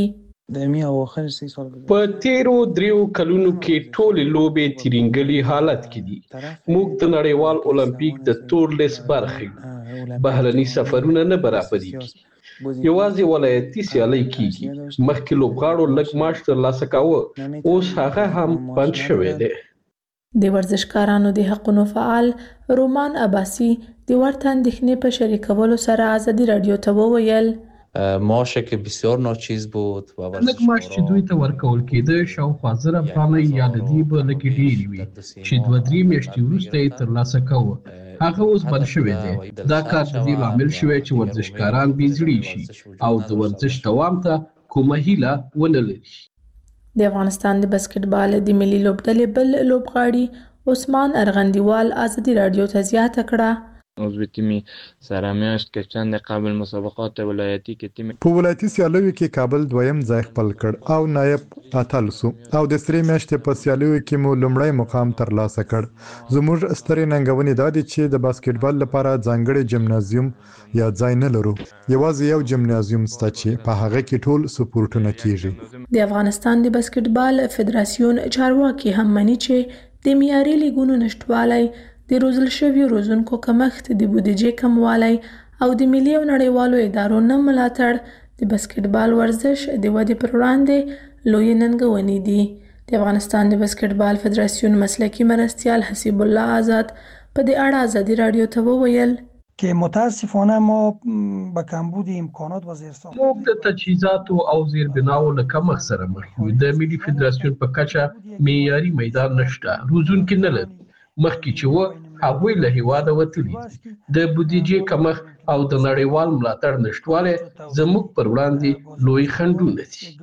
په تیرو دریو کلونو کې ټولې لوبې تیرینګلي حالت کې دي. موږ د نړیوال اولمپیک د تور لیست برخه یو. بهرني سفرونه نه برابرېږي. یوازې ولایتي سیالۍ کېږي. مخکې لوبغاړو لږ معاش ترلاسه کاوه، اوس هغه هم بند شوی دی. د ورزشکارانو د حقونو فعال رومان عباسی د ورته اندېښنې په شریکولو سره ازادي راډیو ته وویل معاشه که بسیار ناچیز بود و لږ معاش چې دوی ته ورکول کېده شاوخوا زر افغانۍ یا د دې به لږې ډېرې وي چې دوه درې میاشتې وروسته یې ترلاسه کوه. هغه اوس بند شوی دی. دا کار د دې لامل شوی چې ورزشکاران بېزړې شي او د ورزش دوام ته کومه هیله ونه لري. د افغانستان د بسکټبال د ملي لوبډلې بل لوبغاړي عثمان ارغندیوال ازادي راډیو ته زیاته کړه عضو تیمی سره میاشت که چند قبل مسابقات ولایتی که تیم په ولایتي سیالیو کې کابل دویم ځای خپل کړ او نایب اتل سو او د سری میاشتې په سیالیو کې مو لومړی مقام ترلاسه کړ. زموږ سترې ننګونې دا دي چې د باسکټبال لپاره ځانګړی جمنازیوم یا ځای نه لرو. یوازې یو جمنازیوم شته چې په هغه کې ټول سپورټونه کیږي. د افغانستان د باسکټبال فدراسیون چارواکي هم مني چې د معیاري لیګونو نشټوالی، د روزل شویو روزونکو کمښت، د بودیجې کموالی او د ملي او نړیوالو ادارو نه ملاتړ د بسکټبال ورزش د ودې پر وړاندې لویې ننګونې دي. د افغانستان د بسکټبال فدراسیون مسلکي مرستیال حسیب الله آزاد په دې اړه ازادي راډیو ته وویل که متاسفانه ما به کمبود امکانات و زیرساخت موږ د تجهیزاتو او زیربناو له کمښت سره مخ یو. د ملي فدراسیون په کچه معیاري میدان نشته، روزونکي نه لري. مخکې چې و هغوی له هیواده وتلي دي. د بودیجې کمښت او د نړیوال ملاتړ نشتوالی زموږ پر وړاندې لوی خنډونه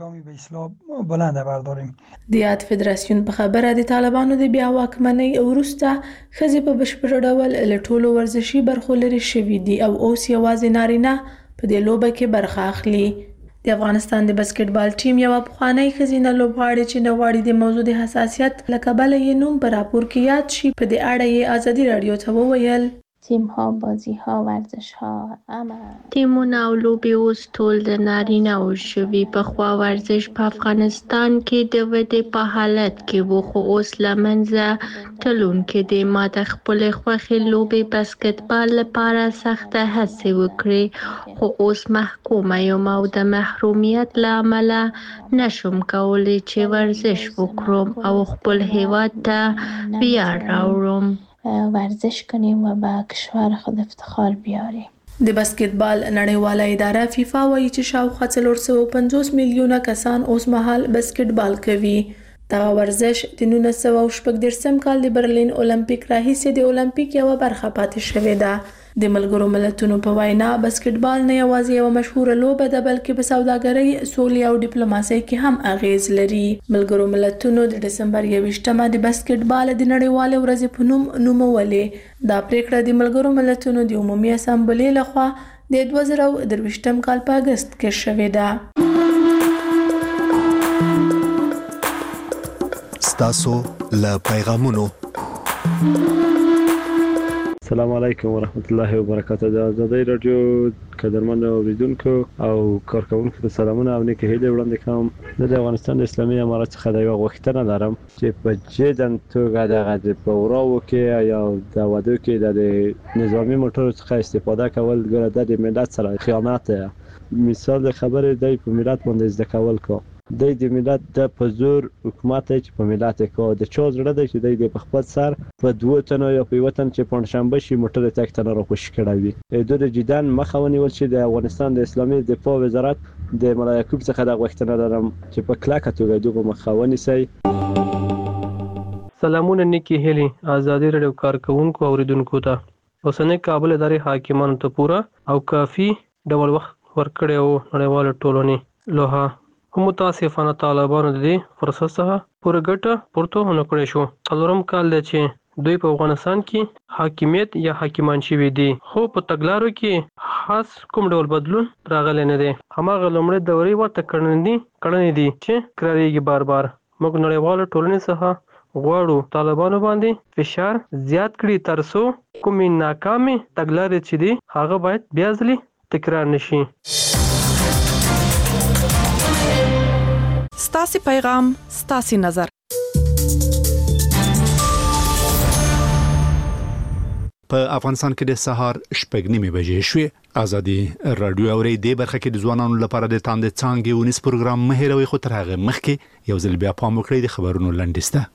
دي. د یاد فدراسیون په خبره د طالبانو د بیا واکمنۍ وروسته ښځې په بشپړ ډول له ټولو ورزشي برخو لرې شوي دي او اوس یوازې نارینه په دې لوبه کې برخه اخلي. د افغانستان د بسکټبال ټیم یو پخوانی ښځینه لوبغاړې چې نه غواړي د موضوع د حساسیت له کبله یې نوم په راپور کې یاد شي په دې اړه یې ازادي راډیو ته وویل تیم ها، بازی ها، ورزش ها، اما تیمونه او لوبې اوس ټول د نارینه او شوي. پخوا ورزش په افغانستان کې د ودې په حالت کې و، خو اوس له منځه تلونکی دی. ما د خپلې خوښې لوبې بسکټبال لپاره سخته هڅې وکړې، خو اوس محکومه یم او د محرومیت له امله نشم کولی چې ورزش وکړم او خپل هیواد ته ویاړ راوړم. ورزش کنیم و به کشور خود افتخار بیاریم. د بسکټبال نړیواله اداره فیفا وایي چې شاوخوا څلور سوه پنځوس میلیونه کسان اوس مهال بسکټبال کوي. دغه ورزش د نولس سوه شپږ دېرشم کال د برلین اولمپیک راهیسې د اولمپیک یوه برخه پاتې شوې ده. د ملګرو ملتونو په وینا بسکټبال نه یوازې یوه مشهوره لوبه ده بلکې په سوداګرۍ، سولې او ډیپلوماسۍ کې هم اغیز لري. ملګرو ملتونو د ډسمبر یوویشتمه د بسکټبال د نړیوالې ورځې په نوم نومولې. دا پریکړه د ملګرو ملتونو د عمومي اسامبلې لخوا د دوه زره درویشتم کال په اګست کې شوې ده. ستاسو له پیغامونو السلام علیکم ورحمت الله وبرکاته. د ازادي رادیو قدرمن اوریدونکو او کارکونکو ته سلامونه او نیکه هیله وړاندې کوم. د افغانستان د اسلامي امارت څخه د یو غوښتنه لرم چې په جدن توګه دغه په وراو کې یا د وادو کې د نظامی موټرو څخه استفاده کول ګره د ملت سره خیانت دی. مثال د خبرې دی په ملت باندې زده کول کو د دې ملت د پزور حکومت چې په ملت کو د چا زړه دی چې د په خپل سر په دوه تنو یا په وطن چې پنځشنبه شي موټر تک تنه را خوش کړوي. د جدان مخاوني ول چې د افغانستان د اسلامي دفاع وزارت د ملایکوب څخه د غوښتنه لرم چې په کلاکه توګه دغه مخاوني سي. سلامونه نیکی هلی ازادي رادیو کارکونکو اوریدونکو ته. اوسنۍ کابل ادارې حاکمانو ته پورا او کافي ډول وخت ورکړی او نړیوال ټولنې لوها هم متاسفانه طالبانو د دې فرصت څخه پوره ګټه پورته ونه کړی شو. څلورم کال دی چې دوی په افغانستان کې حاکمیت یا حاکمان شوي دي، خو په تګلارو کې خاص کوم ډول بدلون راغلی نه دی. هماغه لومړۍ دورې ورته کړنې دي کړنې دي چې تکراریږي بار بار موږ نړیواله ټولنې څخه غواړو طالبانو باندې فشار زیات کړي ترڅو کومې ناکامې تګلارې چې دي هغه باید بیا ځلې تکرار نشي. ستاسو پیغام ستاسو نظر. په افغانستان کې د سهار شپږ نیمې بجې شوې. ازادي رادیو اوري د برخه کې د ځوانانو لپاره د تاند څانګې ونیس پروګرام مهیروي خو تر هغه مخکې یو ځل بیا پام وکړئ د خبرونو لنډیسته.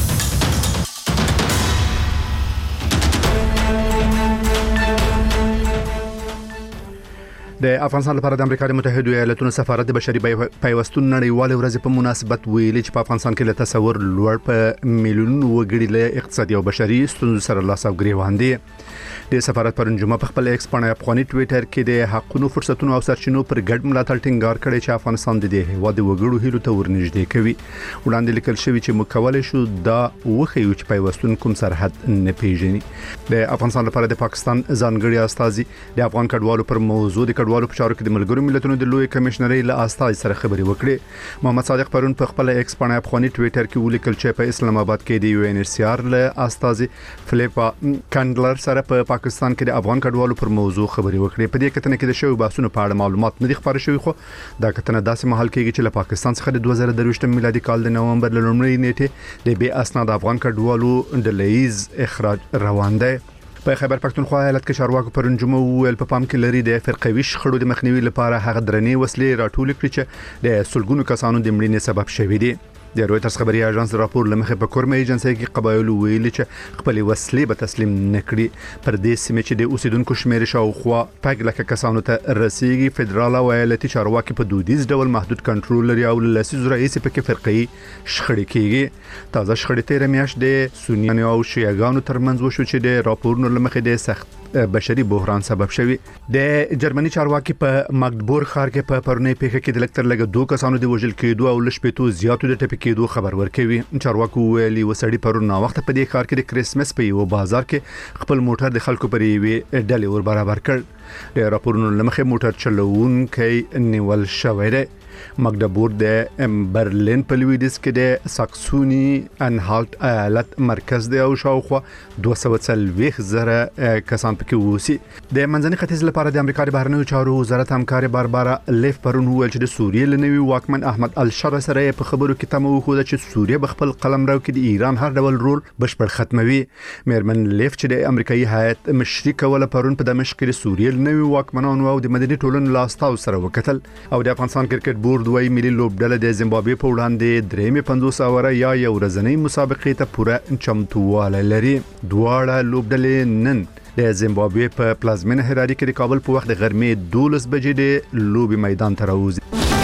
د افغانستان لپاره د امریکا متحده ایالاتونو سفارت د بشري پیوستون نړیوال ورځ په مناسبت ویلي چې په افغانستان کې له تصور لوړ په میلیونونو وګړي له اقتصادي او بشري ستونزو سره لاس او ګریوان دي. د سفارت پرون جمعه په خپل ایکس باندې افغاني ټوئیټر کې د حقونو فرصتونو او سرچینو پر ګډ ملاتړ ټینګار کړی چې افغانستان د دې هیواد وګړو هیلو ته ورنږدې کوي. وړاندې لیکل شوی چې مکوله شو دا وخیو چې پیوستون کوم سرحد نه پیژني. د افغانستان لپاره د پاکستان ځانګړي استازي د افغان کډوالو پر موضوع د کډوالو په چارو کې د ملګرو ملتونو د لوی کمشنري له استازي سره خبرې وکړې. محمد صادق پرون په خپل ایکس باندې افغاني ټوئیټر کې ولیکل چې په اسلام آباد کې د یو ان ایچ سی آر له استازي فلیپا کانډلر سره په پاکستان کې د افغان کډوالو پر موضوع خبرې وکړې. په دې کتنه کې د شوی بحثونو په اړه معلومات نه دي خبرې شوی، خو دا کتنه داسې مهال کېږي چې له پاکستان څخه د دوه زره درویشتم میلادي کال د نومبر له لومړۍ نیټې د بې اسناد افغان کډوالو د لیز اخراج روان دی. په خیبر پښتونخوا ایالت کې چارواکو پرون جمعه ویل په پام کې لري د فرقوي شخړو د مخنیوي لپاره هغه درنې وسلې راټول کړي چې د سلګونو کسانو د مړینې سبب شوي دي. د رويټرز خبري اژانس راپور لمخه په کورمه ایجنسي کې قبایلو ویل چې خپل وسلې به تسلیم نکړي. پر دې سیمه چې د اوسیدونکو شمیر شاوخوا پګ لکه کسانو ته رسیدي، فدرال او ایالتي چارواکي په دودیز ډول محدود کنټرول لري او لسیز رئیس په کې فرقي شخړې کېږي. تازه شخړې تیر میاشت د سنیانو او شیعاګانو ترمنځ وشو چې د راپورونو لمخه د سخت بشري بحران سبب شوی. د جرمني چارواکي په ماګدبورګ ښار کې په پرونی پیښه کې د لکتر لګ دوه کسانو د وژل کېدو او لشپېتو زیاتو د ټپي کېدو خبر ورکوي. چارواکو ویلي وسړي پرون نا وخت په دې ښار کې د کریسمس په یو بازار کې خپل موټر د خلکو پر یوې ډلې ور برابر کړ. د راپورونو لمخه موټر چلوونکی نیول شوی دی. ماګدبورګ د برلین په لویدیس کې د ساکسونی انهالت ایالت مرکز دی او شاوخوا دوه سوه څلوېښت زره کسان پکې اوسي. د منځني ختیځ لپاره د امریکا د بهرنیو چارو وزارت همکار باربارا لیف پرون ویل چې د سوریې لنوي واکمن احمد الشر سره په خبرو کې تمه وکړه چې سوریه بخپل قلمرو کې د ایران هر ډول رول بشپړ ختموي. میرمن لیف چې د امریکایي هیئت مشري کوله پرون په دمشق کې د سوریې لنوي واکمنانو او د مدني ټولنې لاستاو سره وکتل. او د افغانستان کرکټ بورډ وایي ملي لوبډله د زیمبابوې په وړاندې درېمې پنځوس اوره یا یو ورځنۍ مسابقې ته پوره چمتووالی لري. دواړه لوبډلې نن د زیمبابوې په پلازمینه هراري کې د کابل په وخت د غرمې دولس بجې د لوبې میدان ته راوځي.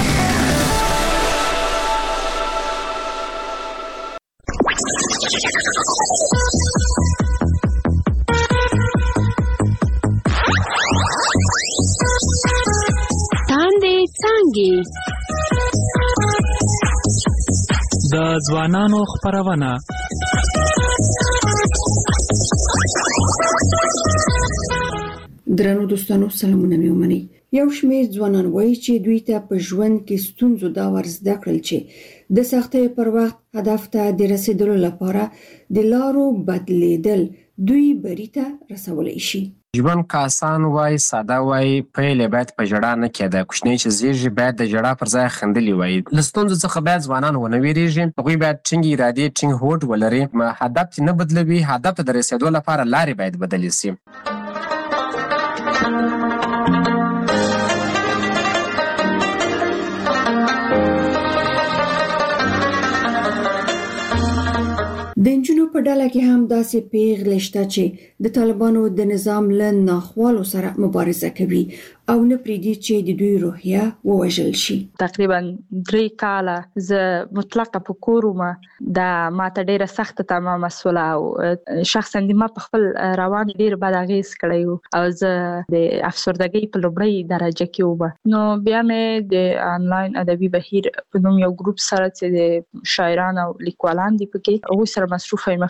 د ځوانانو خبرونه درنو دوستانو سلامونه مې ومنئ. یو شمېر ځوانان وایي چې دوی ته په ژوند کې ستونزو دا ور زده کړل چې د سختۍ پر وخت هدف ته د رسیدلو لپاره د لارو بدلیدل دوی بری ته رسولای شي. ژوند که آسان وای، ساده وای، پیل باید په ژړا نه کېده. کوچنی چې زیږي باید د ژړا پر ځای خندلي وای. له ستونزو څخه باید ځوانان ونه ویریږي. هغوی باید ټینګې ارادې، ټینګ هوډ ولري. هدف نه بدلوي، هدف ته د رسیدو لپاره لارې باید بدلې شي. د انجونو په ډله کې هم داسې پیغلې شته چې د طالبانو د نظام له ناخوالو سره مبارزه کوي او نه پریږدي چې د دوی روحیه ووژل شي. تقریبا درې کاله زه مطلقه په کور وم. دا ماته ډیره سخته تمه مسوله او شخصا د ما په خپل روان ډیر بد اغیز کړی او زه د افسردګۍ په لومړۍ درجه کې وم. نو بیا مې د انلاین ادبي بهیر په نوم یو ګروپ سره چې د شاعران او لیکوالان دي پکې هغوی سره مصروفه یم.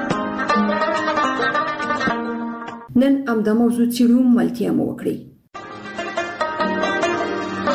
نن همدا موضوع څیړو ملتیا مو وکړي.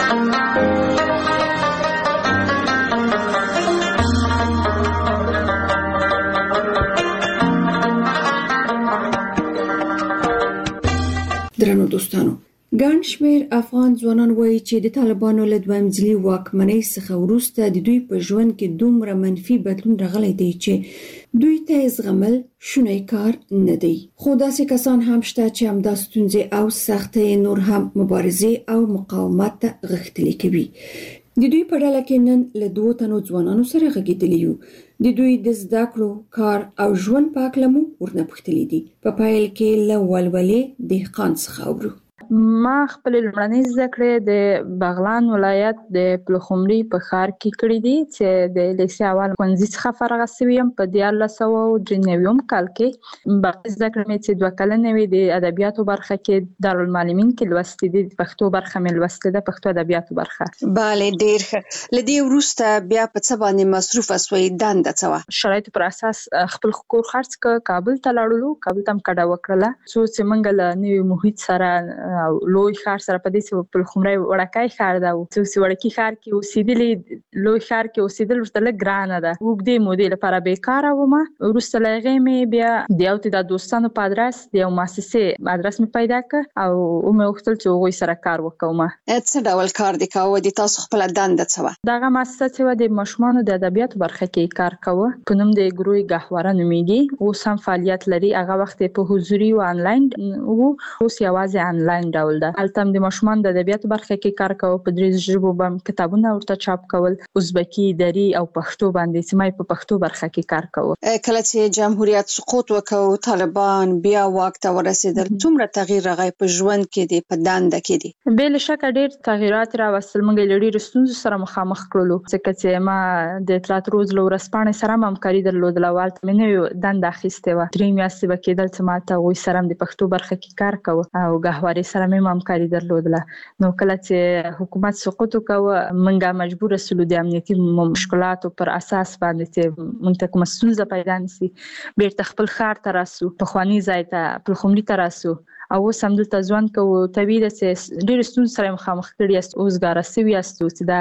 درنو دوستانو، ګڼ شمېر افغان ځوانان وایي چې د طالبانو له دویم ځلي واکمنۍ څخه وروسته د دوی په ژوند کې دومره منفي بدلون راغلی دی چې دوی ته یې زغمل شونی کار نه دی. خو داسې کسان هم شته چې همدا ستونزې او سختۍ نور هم مبارزې او مقاومت ته غښتلي کوي. د دوی په ډله کې نن له دوو تنو ځوانانو سره غږېدلي یو. د دوی د زده کړو، کار او ژوند په هکله مو ورنه پوښتلي دي. په پیل کې له ولولې دهقان څخه اورو. ما خپل لومړنۍ زده کړې د بغلان ولایت د پلخمري په ښار کې کړې دي چې د لیسې اول ښوونځي څخه فارغه شوې یم په دیارلس سوه درې نوي کال کې. باقي زده کړې مې چې دوه کلنې وې د ادبیاتو برخه کې دارالمعلمین کې لوستې دي. د پښتو برخه مې لوستې ده، پښتو ادبیاتو برخه. بله، ډېر ښه. له دې وروسته بیا په څه باندې مصروفه سوې؟ دنده څه وه؟ شرایطو پر اساس خپل کور خرڅ کړ، کابل ته لاړو. کابل ته م کډه وکړله څو چې موږ له نوي محیط سره او لوی ښار سره په دې چې پلخمري وړکای ښار ده او چې وړکي ښار کې اوسېدلې، لوی ښار کې اوسېدل ورته لږ ګرانه ده. اوږدې مودې لپاره بیکاره وم. وروسته له هغې مې بیا د یو د دوستانو په ادرس د یو مؤسسې ادرس مې پیدا کړ او ومې غوښتل چې هغوی سره کار وکړم. څه ډول کار دې کوه؟ د تاسو خپله دنده څه وه؟ دغه مؤسسه چې وه د ماشومانو د ادبیاتو برخه کې کار کوه. په نوم د ګروی ګهواره نومیږي. اوس هم فعالیت لري. هغه وخت په حضوري او آنلاین وو، اوس یوازې آنلاین ډول ده. هلته هم د ماشومانو د ادبیاتو برخه کې کار کوه. په درې ژبو باندې کتابونه ورته چاپ کول، ازبکي، دری او پښتو باندې چې ما په پښتو برخه کې کار کوه. کله چې جمهوریت سقوط وکړ، طالبان بیا واک ته ورسېدل، څومره تغییر راغی په ژوند کې دی، په دنده کې دی؟ بې له شکه ډېر تغیرات راوستل. موږ له ډېرو ستونزو سره مخامخ کړلو ځکه چې ما د اطلاعات روز له ورځپاڼې سره هم همکاري درلودله او هلته مې نوې دنده اخیستې وه. درې میاشتې به کېدل چې ما ته هغوی سره هم د پښتو برخه کې کار کوه او ګهوارې سره مې هم همکاري درلودله. نو کله چې حکومت سقوط وکړ، موږ مجبور شولو د امنیتي مشکلاتو پر اساس باندې چې موږ ته کومه ستونزه پیدا نشي بیرته خپل ښار ته راسو، پخواني ځای ته پلخمري ته راسو او اوس هم دلته ژوند کوو. طبیعي ده چې ډېرې ستونزې سره مخامخ کړي یاست، اوزګاره سوي یاستو چې دا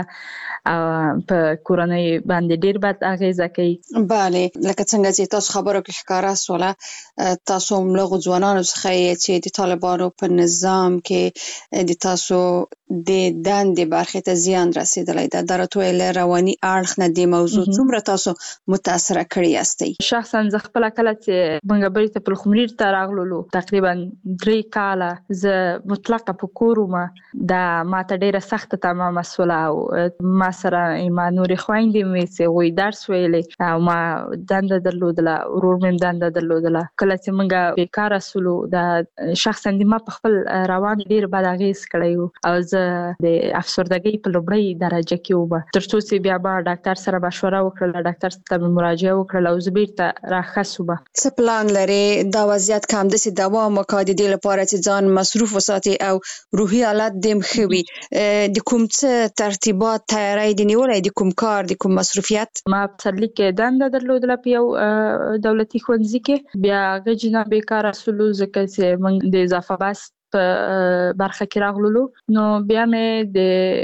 په کورنۍ باندې ډېر بد اغېزه کوي. بله، لکه څنګه چې تاسو خبرو کې ښکاره سوله، تاسو هم له هغو ځوانانو څخه یې چې د طالبانو په نظام کې د تاسو د دندې برخې ته زیان رسېدلی ده. دا راته ووایه له رواني اړخ نه دې موضوع څومره تاسو متاثره کړي یاستئ؟ شخصا زه خپله کله چې موږ بیرته پلخمري ته راغللو، تقریبا درې کاله زه مطلقه په کور وم. دا ماته ډېره سخته تمامه سوله او ما سره ما نورې خویندې مې چې هغوی درس ویلی او ما دنده درلودله، ورور مې هم دنده درلودله. کله چې موږ بیکاره سولو، دا شخصا د ما په خپل روان ډېر بد اغېز کړی و او زه د افسردګۍ په لومړۍ درجه کې وم. تر څو چې بیا ما ډاکټر سره مشوره وکړله، ډاکټر ته مې مراجعه وکړله او زه بیرته راښه شوم. څه پلان لرې دا وضعیت که همداسې دوام وکړي د دې لپاره چې ځان مصروف وساتي او روحي حالت دې هم ښه وي؟ د کوم څه ترتیبات تیاری دې نیولی، د کوم کار، د کوم مصروفیت؟ ما په پسرلي کې دنده درلودله په یو دولتي ښوونځي کې. بیا هغه جنا بیکاره شولو ځکه چې موږ د اضافه بست په برخه کې راغللو. نو بیا مې د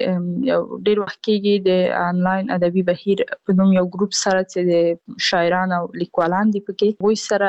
یو ډېر وخت کېږي د آنلاین ادبي بهیر په نوم یو ګروپ سره چې د شاعران او لیکوالان دي پکې، هغوی سره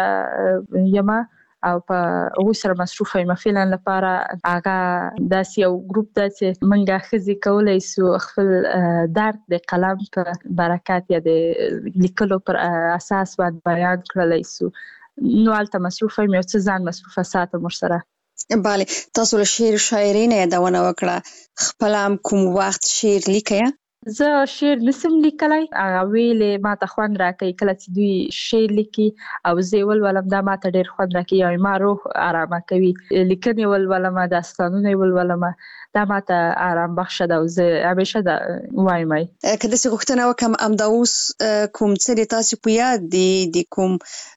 یم او په هغوی سره مصروفه یم. فعلا لپاره هغه داسې یو ګروپ ده چې موږ ښځې کولی سو خپل درد د قلم په برکت یا د لیکلو پر اساس باندې بیان کړلی سو. نو هلته مصروفه یم، یو څه ځان مصروفه ساتم ورسره. بله، تاسو له شعر شاعرۍ نه یادونه وکړه، خپله هم کوم وخت شعر لیکئ؟ زه شعر نسم لیکلی. هغه ویلې ما ته خوند راکوي کله چې دوی شعر لیکي او زه یې ولولم. دا ما ته ډېر خوند راکوي او ما روح آرامه کوي. لیکنې ولولم، داستانونه یې ولولم، دا ما ته آرام بخشه ده او زه همیشه دا وایم. که داسې غوښتنه وکړم، همدا اوس کوم څه د تاسې په یاد دي، د کوم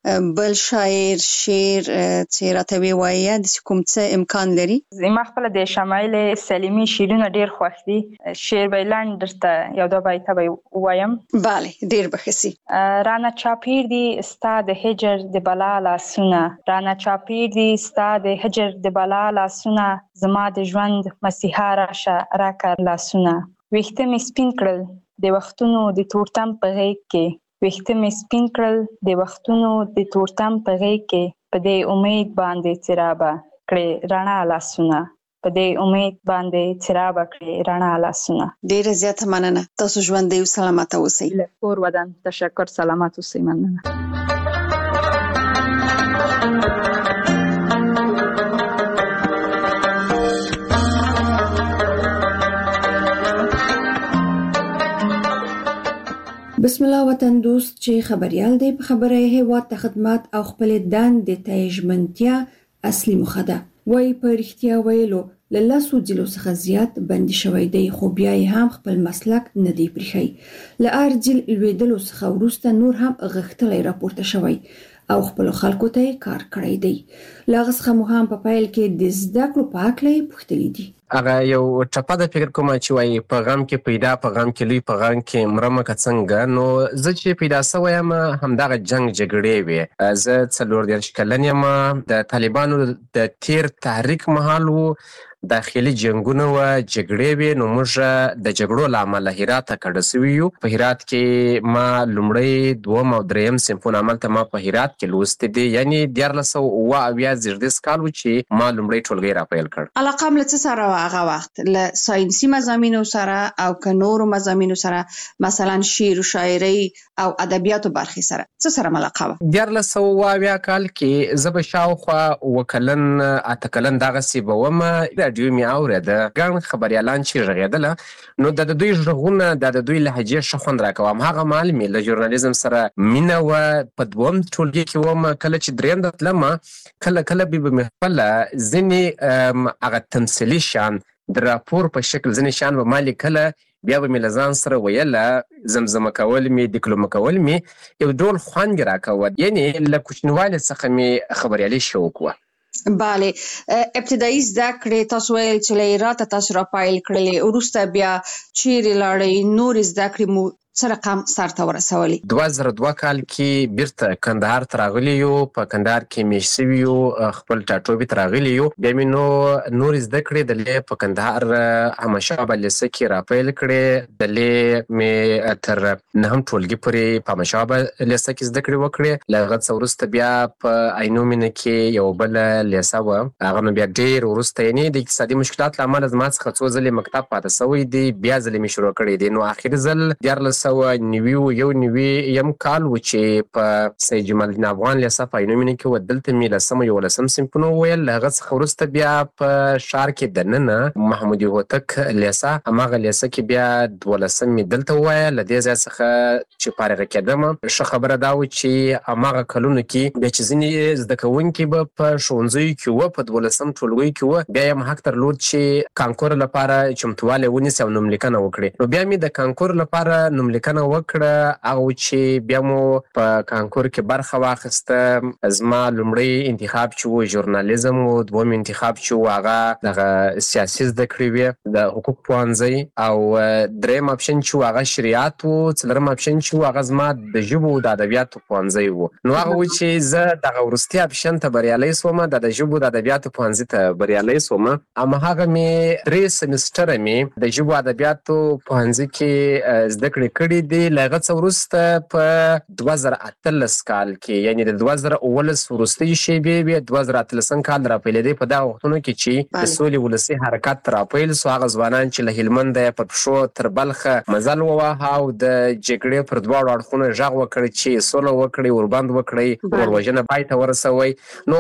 بل شاعر شعر چې راته ووایه، داسې کوم څه امکان لري؟ ما خپله د شمایل سلیمي شعرونه ډېر خوښ دي. شعر به یې لنډ درته یو دوه بیته به ووایم. بله ډېر به ښه سي. رانه چاپېر دي ستا د هجر د بلا لاسونه، رانه چاپېر دي ستا د هجر د بلا لاسونه، زما د ژوند مسیحا راشه راکه لاسونه. ویښته مې سپین کړل د وختونو د تورتم په غېږ کې، ویښته مې سپین کړل د وختونو د تورتم په غېږ کې، په دې امید باندې څرابه کړې رڼا لاسونه، په دې امید باندې څرابه کړې رڼا لاسونه. ډېره زیاته مننه. تاسو ژوندی او سلامته اوسئ. له کور ودان تشکر، سلامت اوسئ. مننه. بسم الله وطن دوست چې خبريال دی په خبره هیواد ته خدمات او خپل دندې ته ژمنتیا اصلي مخه ده. وای په رښتیا ویلو له لاسو ځلو څخه زیات بندي شوی دی، خو بیا یې هم خپل مسلک نه دی پرېښی. له هر ځل لوېدلو څخه وروسته نور هم غښتلی راپورته شوی او خپل خلکو ته یې کار کړی دی. له هغه څخه مو هم په پیل کې د زده کړو په هکله یې پوښتلي دي. هغه یو ټپه د فکر کومه چې وایي په غم کې پیدا په غم کې لوی په غم کې مرمه که څنګه. نو زه چې پیدا سوی یم همدغه جنګ جګړې وې. زه څلور دېرش کلن یم. د طالبانو د تیر تحریک مهال و، داخلي جنګونه و، جګړې وې. نو موږ د جګړو له امله هرات ته کډه سوي یو. په هرات کې ما لومړی دوم او دریم صنفونه هملته ما په هرات کې لوستي دي. یعنې دیارلس سوه اووه اویا زېږدیز کال و چې ما لومړی ټولګی راپیل کړ. علاقه م له څه سره وه هغه وخت؟ له ساینسي مضامینو سره او که نورو مضامینو سره، مثلا شعر و شاعرۍ او ادبیاتو برخې سره څه سره علاقه وه؟ دیارلس سوه اووه اویا کال کې زه به شاوخوا اووه کلن اته کلن دغسې به وم. راډیو مې اورېده، ګڼ خبریالان چې غږېدله، نو د دوی غږونه د دوی لهجې ښه خوند راکوه. همهغه مهال مې له ژورنالیزم سره مینه وه. په دوم ټولګي کې وم. کله چې درېیم ته تلم، کله کله به مې خپله ځینې هغه تمثیلي شیان د راپور په شکل ځینې شیان به ما لیکله، بیا به مې له ځان سره ویله، زمزمه کول مې، ډیکلومه کول مې یو ډول خوند یې راکوه. یعنې له کوچنیوالي څخه مې خبریالي شوق وه. بله. ابتدایي زده کړې تاسو ویل چې له هراته تاسو راپیل کړلې، وروسته بیا چیرې لاړئ؟ نورې زده کړې مو څه رقم سر ته ورسولې؟ دوه زره دوه کال کې بیرته کندهار ته راغلي یو. په کندهار کې مېشت سوي یو، خپل ټاټوبي ته راغلي یو. بیا مې نو نورې زده کړې دلې په کندهار احمدشاه بابا لیسه کې راپیل کړې. دلې مې تر نهم ټولګي پورې په احمدشاه بابا لیسه کې زده کړې وکړې. له هغه څه وروسته بیا په عینو مینه کې یو بله لیسه وه، هغه نو بیا ډېر وروسته، یعنې د اقتصادي مشکلات له امله زما څخه څو ځلې مکتب پاته سوی دی. بیا ځلې مې شروع کړی دی. نو آخري ځل دیارلس سوه نوي یو نوي یم کال و چې په سید جمال الدین افغان لیسه په عینو مینه کې و. دلته مې لسم او یولسم صنفونه وویل. له هغه څخه وروسته بیا په ښار کې دننه محمودي هوتک لیسه، هماغه لیسه کې بیا دولسم مې دلته ووایه. له دې ځای څخه چې فارغه کېدم، ښه خبره دا وه چې هماغه کلونو کې بیا چې ځینې زده کوونکي به په ښوونځیو کې وه، په دولسم ټولګیو کې وه، بیا یې حق درلود چې کانکور لپاره چمتووالی ونیسي او نوملیکنه وکړي. نو بیا مې د کانکور لپاره نوملیکنه وکړه. هغه چې بیا مو په کانکور کې برخه واخیسته. زما لومړی انتخاب چې و ژورنالیزم و، دوم انتخاب چې و هغه دغه سیاسي زده کړې وې، د حقوق پوهنځی، او دریم اپشن چې و هغه شریعت و، څلورم اپشن چې و هغه زما د ژبو او د ادبیاتو پوهنځی و. نو هغه و چې زه دغه وروستي اپشن ته بریالی سوم، د ژبو د ادبیاتو پوهنځي ته بریالی سوم. هماغه مې درې سمسټره مې د ژبو ادبیاتو پوهنځي کې زده کړې کړي دي. له هغه څه وروسته په دوه زره اتلس کال کې، یعنې د دوه زره اوولس وروستۍ شیبې وې، دوه زره اتلسم کال راپیلېدی. په دغه وختونو کې چې د سولې ولسي حرکت راپیل سو، هغه ځوانان چې له هلمنده یې په پښو تر بلخه مزل وواهه او د جګړې پر دواړو اړخونو غږ وکړ چې سوله وکړئ، وربند وکړئ، وروژنه پای ته ورسوئ. نو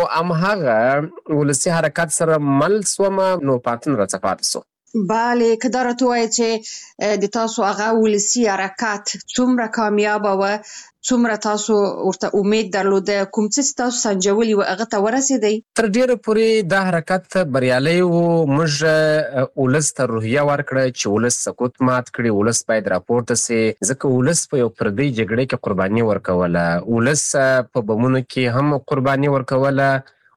همهغه ولسي حرکت سره مل سومه. نو پاتون راڅه پاتې سو. بله. که دا راته ووایې چې د تاسو هغه ولسي حرکت څومره کامیابه وه، څومره تاسو ورته امید درلوده، کوم څه چې تاسو سنجولي و هغه ته ورسېدئ؟ تر ډېره پورې دا حرکت بریالی و. موږ ولس ته روحیه ورکړه چې ولس سقوط مات کړي، ولس باید راپورته سي، ځکه ولس په یو پردۍ جګړې کې قرباني ورکوله، ولس په بمونو کې هم قرباني ورکوله،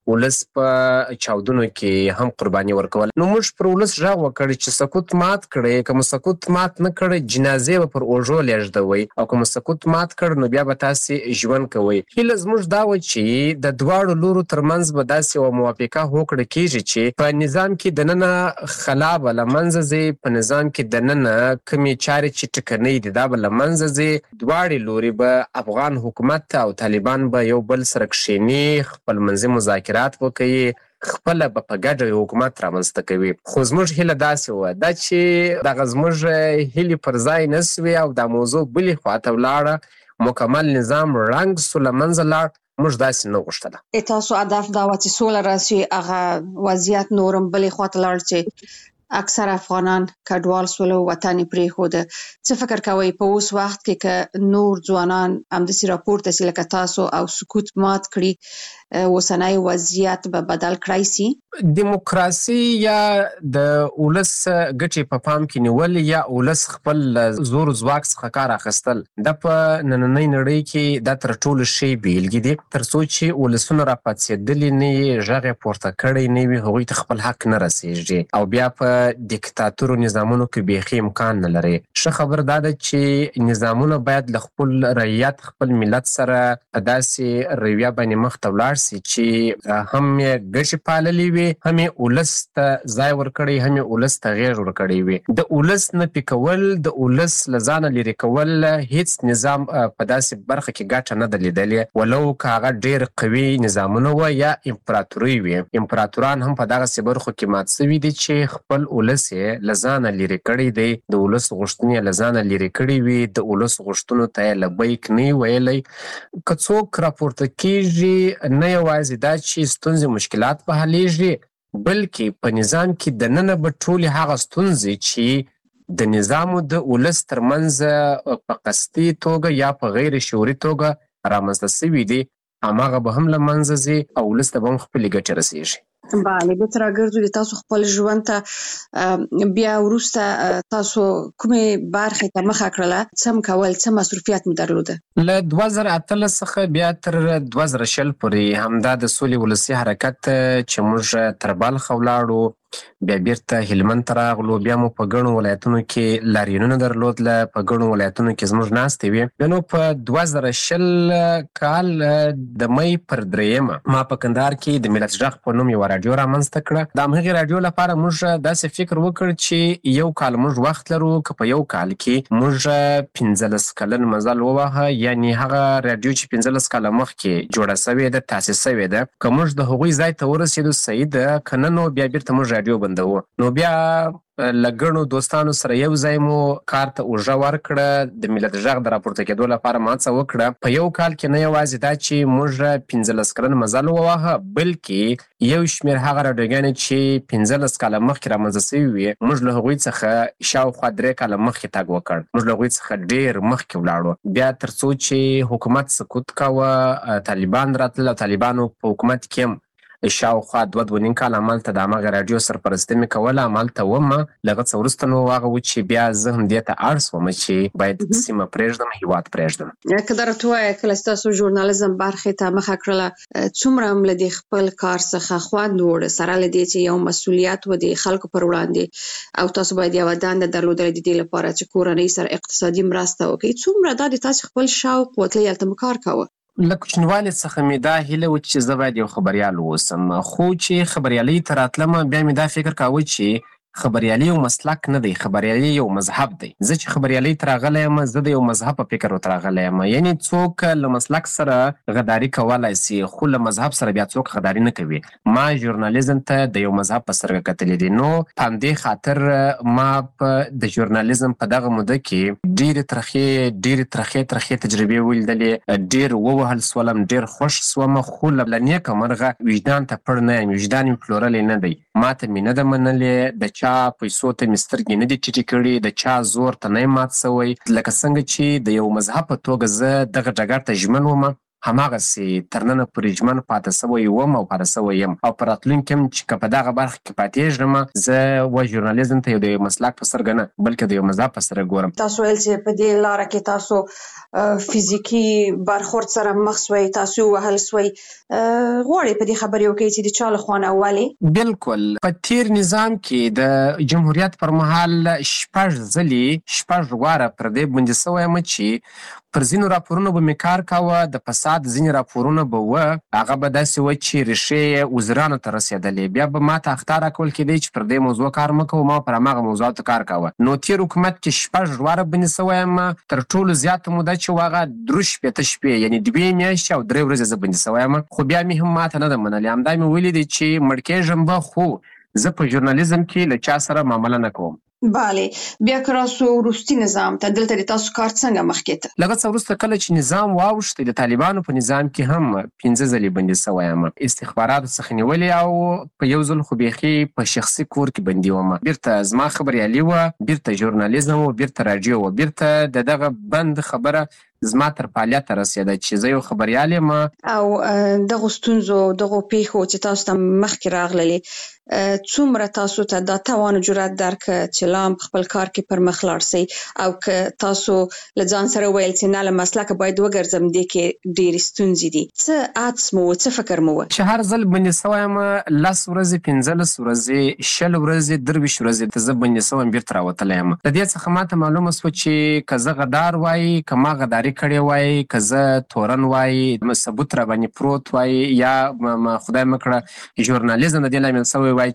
ولس په چاودنو کې هم قرباني ورکول. نو موږ پر ولس غږ وکړ چې سکوت مات کړي، کوم سکوت مات نه کړي جنازې به پر اوږو لېږدوي، او کوم سکوت مات کړ نو بیا به تاسې ژوند کوئ. هیله زموږ دا و چې د دواړو لورو ترمنځ به داسې یوه موافقه وکړه کېږي چې په نظام کې دننه خلا به له منځه ځي، په نظام کې دننه کومې چارې چې ټکنۍ دي دا به له منځه ځي. دواړې لورې به افغان حکومت او طالبان به یو بل سره کښېني، خپل منځي مذاکرات وکوي، خپله به په ګډه یو حکومت رامنځته کوي. خو زموږ هیله داسې وه دا چې دغه زموږ هیلې پر ځای نه سوې او دا موضوع بلې خواته ولاړه، مکمل نظام ړنګ سو، له منځه لاړ. موږ داسې نه غوښتله. تاسو هدف دا و چې سوله راشي، هغه وضعیت نورم بلې خواته لاړ چې اکثر افغانان کډوال سول او وطن یې پرېښوده. څه فکر کوئ په اوس وخت کې که نور ځوانان همداسې راپورته سي لکه تاسو او سکوت مات کړي، اوسنی وضعیت به بدل کړای سي؟ دیموکراسي یا د ولس ګټې په پام کې نیول یا ولس خپل زور ځواک څخه کار اخیستل، دا په نننۍ نړۍ کې دا تر ټولو ښې بیلګې دي. تر څو چې ولسونه راپاڅېدلي نه وي، غږ یې پورته کړی نه وي، هغوی ته خپل حق نه رسېږي، او بیا په دیکتاتورو نظامونو کې بیخي امکان نه لري. ښه خبر دا ده چې نظامونه باید له خپل رعیت، خپل ملت سره په داسې رویه باندې مخ ته ولاړ سي چې هم یې ګټې پاللې وي، هم یې ولس ته ځای ورکړی، هم یې ولس ته غېږ ورکړی وي. د ولس نفي کول، د ولس له ځانه لرې کول، هیڅ نظام په داسې برخه کې ګټه نه ده لیدلې، ولو که هغه ډېر قوي نظامونه وه یا امپراتورۍ وي. امپراتوران هم په دغسې برخو کې مات سوي دي چې خپل ولس یې له ځانه لرې کړی دی، د ولس غوښتنې یې له ځانه لرې کړي وي، د ولس غوښتنو ته یې لبیک نه وي ویلی. که څوک راپورته کېږي، نه یوازې دا چې ستونزې مشکلات به حلیږي، بلکې په نظام کې دننه به ټولې هغه ستونزې چې د نظام او د ولس ترمنځ په قصدي توګه یا په غیر شعوري توګه رامنځته سوي دي، هماغه به هم له منځه ځي او ولس ته به هم خپلې ګټې رسېږي. بله، بېرته راګرځو د تاسو خپل ژوند ته. بیا وروسته تاسو کومې برخې ته مخه کړله؟ څه م کول، څه مصروفیت مو درلوده؟ له دوه زره اتلس څخه بیا تر دوه زره شل پورې همدا د سولې ولسي حرکت چې موږ تر بلخه ولاړو، بیا بیرته هلمند ته راغلو، بیا مو په ګڼو ولایتونو کې لاریونونه درلودله، په ګڼو ولایتونو کې زموږ ناستې وې. بیا نو په دوه زره شل کال د می پر درېیمه ما په کندهار کې د ملت غږ په نوم یوه راډیو رامنځته کړه. د همغې راډیو لپاره موږ داسې فکر وکړ چې یو کال موږ وخت لرو، که په یو کال کې موږ پنځلس کلن مزل ووهه، یعنې هغه راډیو چې پنځلس کاله مخکې جوړه سوې ده، تاسیس سوې ده، که موږ د هغوی ځای ته ورسېدو صحیح ده، که نه نو بیا بیرته موږ راډیو بندوو. نو بیا له ګڼو دوستانو سره یو ځای مو کار ته اوږه ورکړه، د ملت غږ د راپورته کېدو لپاره ما هڅه وکړه. په یو کال کې نه یوازې دا چې موږ پنځلس کلن مزل وواهه، بلکې یو شمېر هغه راډیوګانې چې پنځلس کاله مخکې رامنځته سوي وي، موږ له هغوی څخه شاوخوا درې کاله مخکې تګ وکړ، موږ له هغوی څخه ډېر مخکې ولاړو. بیا تر څو چې حکومت سقوط کوه، طالبان راتلل او طالبانو په حکومت کې هم شاوخوا دوه دوه نیم کال همالته د همغه راډیو سرپرستي مې کوله، همالته ومه. له هغه څه وروسته نو هغه و چې بیا زه هم دې ته اړ سوم چې باید سیمه پرېږدم، هېواد پرېږدم. که دا راته ووایه، کله چې تاسو ژورنالیزم برخې ته مخه کړله، څومره هم له دې خپل کار څخه خوند وړه، سره له دې چې یو مسؤلیت و د خلکو پر وړاندې او تاسو باید یوه دنده درلودلې د دې لپاره چې کورنۍ سره اقتصادي مرسته وکړئ، څومره دا د تاسو خپل شوق و تلئ هلته مو کار کوه؟ له کوچنیوالي څخه مې دا هیله وه چې زه باید یو خبریال واوسم، خو چې خبریالۍ ته راتلم بیا مې دا فکر کاوه چې خبریالي یو مسلک نه دی، خبریالي یو مذهب دی. زه چې خبریالۍ ته راغلی یم، زه د یو مذهب په فکر ورته راغلی یم. یعنې څوک له مسلک سره غداري کولی سي، خو له مذهب سره بیا څوک غداري نه کوي. ما ژورنالیزم ته د یو مذهب په سترګه کتلي دي، نو په همدې خاطر ما په د ژورنالیزم په دغه موده کې ډېرې ترخې ډېرې ترخې ترخې تجربې ولیدلې، ډېر ووهل سولم، ډېر خوښ سوم، خو له نیکه مرغه وجدان ته پړ نه یم، وجدان مې پلورلی نه دی، ما ته مې نه ده منلې، د چا پیسو ته مې سترګې نه دي ټیټې کړي، د چا زور ته نه یم مات سوی. لکه څنګه چې د یو مذهب په توګه زه دغه ډګر ته ژمن وم، هماغسې تر ننه پورې ژمن پاتې سوی وم او پاتې سوی یم او په راتلونکي هم چې که په دغه برخه کې پاتې ږدم زه و ژورنالیزم ته یو د مسلک په سترګه نه بلکې د یو مذهب په سترګه ګورم. تاسو ویل چې په دې لاره کې تاسو فزیکي برخورد سره مخ سوی، تاسو وهل سوی، غواړئ په دې خبرې وکړئ چې د چا له خوا نه ولې؟ بالکل په تیر نظام کې د جمهوریت پر مهال شپږ ځلې شپږ واره پر دې بندي سوی یم چې پر ځینو راپورونو به مې کار کاوه، د فساد ځینې راپورونه به وه، هغه به داسې وه چې ریښې یې وزیرانو ته رسېدلې، بیا به ما ته اخطار راکول کېدی چې پر دې موضوع کار مه کوو، ما پر هماغه موضوعاتو کار کاوه. نو تیر حکومت کې شپږ واره بندي سوی یم، تر ټولو زیاته موده چې وه هغه درې شپېته شپې یعنې دوې میاشتې او درې ورځې زه بندي سوی یم، خو بیا مې هم ماته نه ده منلې. همدا مې ویلي دي چې مړ کېږم به خو زه په ژورنالیزم کې له چا سره معامله نه کوم. بله، بیا که راسو وروستي نظام ته دلته د تاسو کار څنګه مخکې ته؟ لږ څه وروسته کله چې نظام واوښتی د طالبانو په نظام کې هم پنځه ځلې بندي سوی یم، استخباراتو څخه نیولې او په یو ځل خو بیخي په شخصي کور کې بندي وم. بیرته زما خبریالي وه، بیرته ژورنالیزم و، بیرته راډیو وه، بیرته د دغه بند خبره زما تر فعالیت رسېده چې زه یو خبریال یم. او دغو ستونزو دغو پیښو چې تاسو ته مخکې راغللې څومره تاسو ته دا توان و جرأت درکړه چې لا هم په خپل کار کې پر مخ لاړ سئ، او که تاسو له ځان سره ویل چې نه له مسلکه باید وګرځم دې کې ډېرې ستونزې دي، څه عادس مو و، څه فکر مو و؟ چې هر ځل بندي سوی یم لس ورځې، پنځلس ورځې، شل ورځې، درویشت ورځې ته زه بندي سوی یم، بیرته راوتلی یم. د دې څخه ماته معلومه سوه چې که زه غدار وایي، که ما غداري کړې وای، که زه تورن وای، ثبوت را باندې پروت وای، یا خدای مکړه ژورنالیزم د دې لامل سوی وای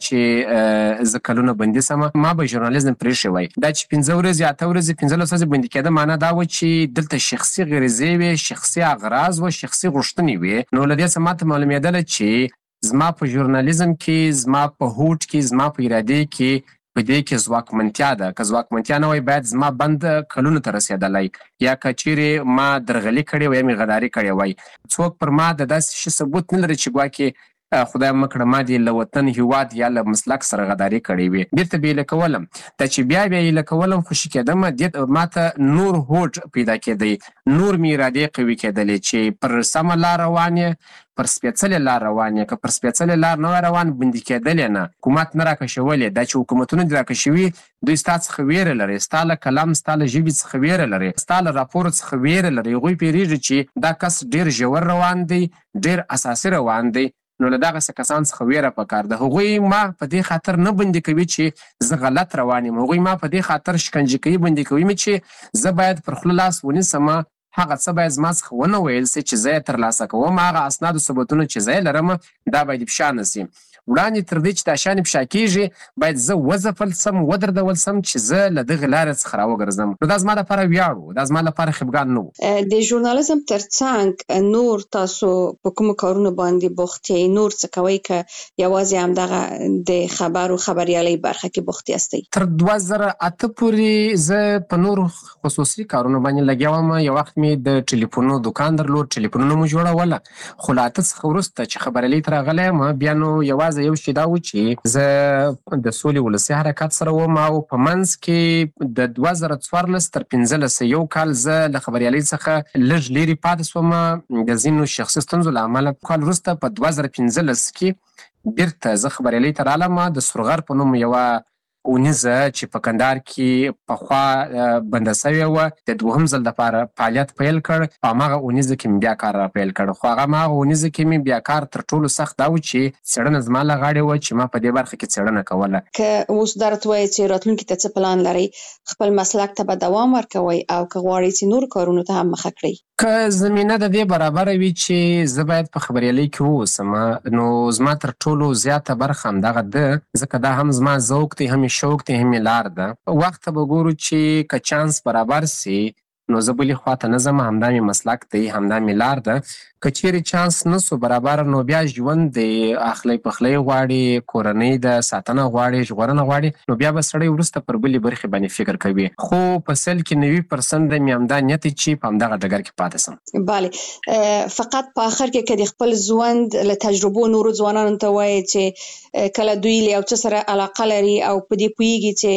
چې زه کلونه بندي سم، ما به ژورنالیزم پرېښی وای. دا چې پنځه ورځې، اته ورځې، پنځلس ورځې بندي کېده معنا دا وه چې دلته شخصي غریزې وې، شخصي اغراض وه، شخصي غوښتنې وې. نو له دې څخه ماته معلومېدله چې زما په ژورنالیزم کې، زما په هوډ کې، زما په ارادې کې په دې کې ځواکمنتیا ده. که ځواکمنتیا نه وای باید زما بند کلونو ته رسېدلی، یا که چیرې ما درغلي کړې وای، مې غداري کړې وای. څوک پر ما د داسې شي ثبوت نه لري چې ګواکې خدای مکړه ما دې له وطن، هېواد یا له مسلک سره غداري کړې وي. بیرته به یې لکولم، دا چې بیا بیا یې لکولم خوشي کېدم، دې ما ته نور هوډ پیدا کېدی، نور مې ارادې قوي کېدلې چې پر سمه لار روان یې، پر سپېڅلې لار روان یې. که پر سپېڅلې لار نه وای روان بندي کېدلې نه، حکومت نه راکشولې. دا چې حکومتونه دې راکشوي دوی ستا څخه ویره لري، ستا له کلام، ستا له ژبې څخه ویره لري، ستا له راپورو څخه ویره لري. هغوی پوهېږي چې دا کس ډېر ژور روان دی، ډېر اساسي روان دی. نو له دغسې کسان څخه ویره پکار ده. هغوی ما په دې خاطر نه بندي کوي چې زه غلط روان یم، هغوی ما په دې خاطر شکنجه کوي، بندي کوي مې چې زه باید پر خوله لاس ونیسم، هغه څه باید زما څخه ونه ویل سي چې زه یې ترلاسه کوم، هغه اسناد او ثبوتونه چې زه یې لرم دا باید افشا نه سي. وړاندې تر دې چې دا شیان افشا کېږي باید زه وځپل سم، ودردول سم چې زه له دغې لارې څخه راوګرځم. نو دا زما لپاره ویاړ و، دا زما لپاره خفګان نه و. د ژورنالیزم تر څنګ نور تاسو په کومو کارونو باندې بوخت یې؟ نور څه کوئ که یوازې همدغه د خبر او خبریالۍ برخه کې بوخت یاستئ؟ تر دوه زره اته پورې زه په نورو خصوصي کارونو باندې لګیا وم. یو وخت مې د ټلیفونو دوکان درلود، ټلیفونونه مو جوړوله، خو له اته څخه وروسته چې خبریالۍ ته راغلی یم بیا نو یوازې یو شی دا و چې زه د سولې ولسي حرکت سره وم، او په منځ کې د دوه زره څوارلس تر پنځلس یو کال زه له خبریالۍ څخه لږ لرې پاتې شوم د ځینو شخصي ستونزو له امله. کال وروسته په دوه زره پنځلس کې بیرته زه خبریالۍ ته رالم. د سرغر په نوم یوه اونیزه چې په کندهار کې پخوا بنده سوې وه، د دوهم ځل دپاره فعالیت پیل کړ. په هماغه اونیزه کې مې بیا کار را پیل کړ، خو هغه هماغه اونیزه کې مې بیا کار تر ټولو سخت دا و چې څېړنه زما له غاړې وه چې ما په دې برخه کې څېړنه کوله. که اوس درته وایي چې راتلونکي ته څه پلان لرئ، خپل مسلک ته به دوام ورکوئ او که غواړئ چې نور کارونو ته هم مخه کړئ؟ که زمینه د دې برابره وي چې زه باید په خبریالۍ کې واوسم، نو زما تر ټولو زیاته برخه همدغه ده، ځکه دا هم زما ذوق دی، هم شوق دی، هم لار ده. وخت ته به ګورو چې که چانس برابر سي نو زه بلې خواته نه ځم، همدا مې مسلک دی، همدا مې لار ده. که چیرې چانس نه سو برابر نو بیا ژوند د اخلی پخلی غواړي، کورنۍ د ساتنه غواړي، ژغورنه غواړي، نو بیا به سړی وروسته پر بلې برخې باندې فکر کوي. خو په سل کې نوي پرسنټ د مې همدا نیت چې په همدغه ډګر کې پاتې سم. بله، فقط په آخر کې که د خپل ژوند له تجربو نورو ځوانانو ته وایي چې کله دوی له یو څه سره علاقه لري او په دې پوهېږي چې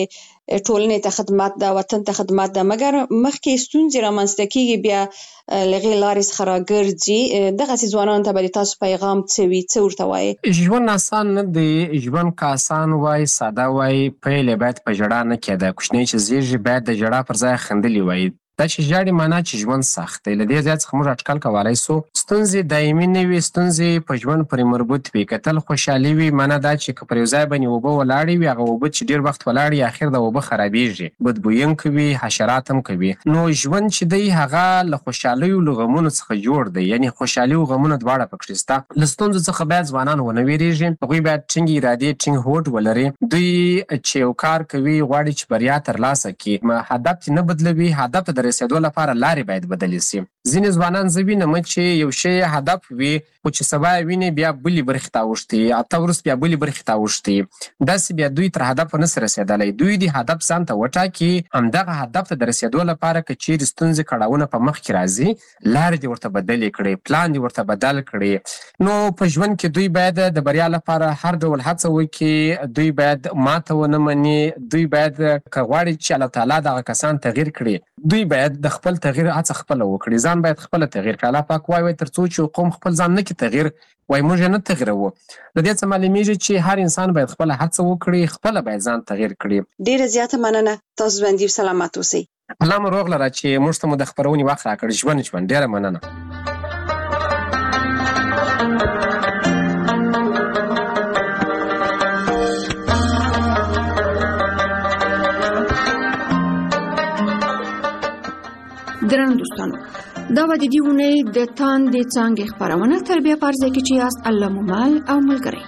ټولنې ته خدمت ده، وطن ته خدمت ده، مګر مخکې ستونزې رامنځته کېږي بیا لغې لارې څخه راګرځي. دغسې ځوانانو ته به د تاسو پیغام څه وي، څه ورته وایي؟ ژوند آسان نه دی، ژوند که آسان وای ساده وای پیل یې باید په ژړا نه کېده. کوچنی چې زیږي باید د ژړا پر ځای خندلي وای. دا چې ژاړي معنا چې ژوند سخت دی. له دې ځای څخه موږ اټکل کولی سو ستونزې دایمي نه وي، ستونزې په ژوند پورې مربوط وي. که تل خوشحالي وي معنا دا چې که پر یو ځای باندې اوبه ولاړې وي، هغه اوبه چې ډېر وخت ولاړې اخر د اوبه خرابېږي، بدبویونکې وي، حشرات هم کوي. نو ژوند چې دی هغه له خوشحالیو له غمونو څخه جوړ دی، یعنې خوشحالي او غمونه دواړه پکې شته. له ستونزو څخه باید ځوانان ونه ویرېږي، هغوی باید ټینګې ارادې ټینګ هوډ ولري. دوی چې یو کار کوي غواړي چې بریا ترلاسه کړي، هدف یې نه بدلوي، هدف ته د رسېدو لپاره لارې باید بدلې شي. ځینې ځوانان زه وینم چې یو شی هدف وي خو چې سبا یې ویني بیا بلې برخې ته اوښتي، هفته وروسته بیا بلې برخې ته اوښتي. داسې بیا دوی تر هدفه نسي رسېدلی. دوی د هدف ځان ته وټاکي، همدغه هدف ته د رسېدو لپاره که چیرې ستونزې کړاوونه په مخ کې راځي، لارې دې ورته بدلې کړي، پلان دې ورته بدل کړي. نو په ژوند کې دوی باید د بریا لپاره هر ډول هڅه وکړي. دوی باید ماته ونه مني. دوی باید که غواړي چې الله تعالی دغه کسان تغییر کړي، دوی باید د خپل تغییر هڅه خپله وکړي. ځان باید خپله تغییر کړي. الله پاک وایي تر څو چې قوم خپل ځان نه کړي تغییر، وایي موږ یې نه تغییروو. د دې څه معلومیږي چې هر انسان باید خپله هڅه وکړي، خپله باید ځان تغییر کړي. ډېره زیاته مننه. تاسو ژوندي او سلامت اوسئ. الله مو روغ لره چې موږ ته مو د خپرونې وخت راکړ. ژوند ژوند. ډېره مننه. درنو دوستانو، دا به د دې اونۍ د تاندې څانګې خپرونه تربیه په ارزه کې چې یاست الله مو مل او ملګری.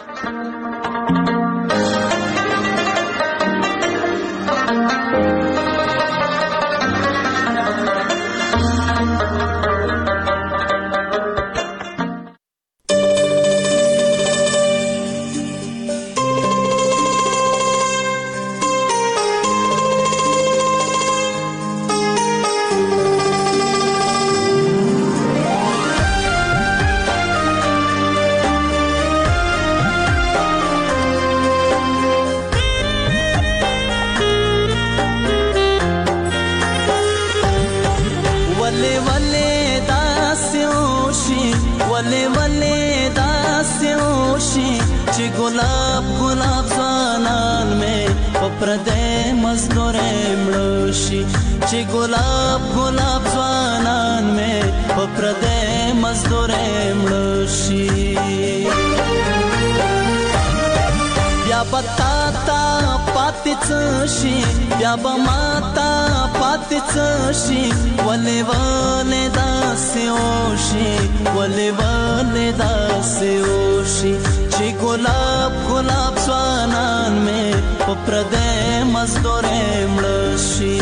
بیا به ماتا پاتې څه شي، ولې ولې داسې وشي، ولې ولې داسې وشي چې ګلاب ګلاب ځوانان مې په پردی مزدورۍ مړه شي.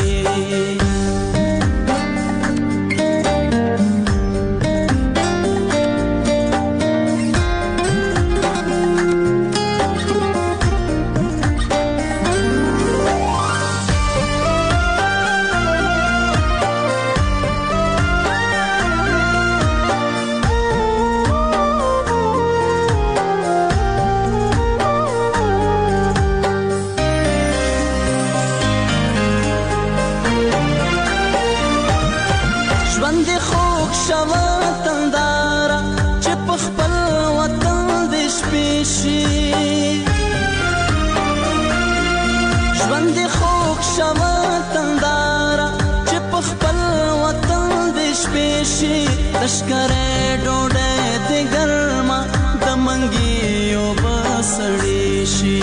لشکره ډوډۍ د ګرمه د منګیو بسړې شي،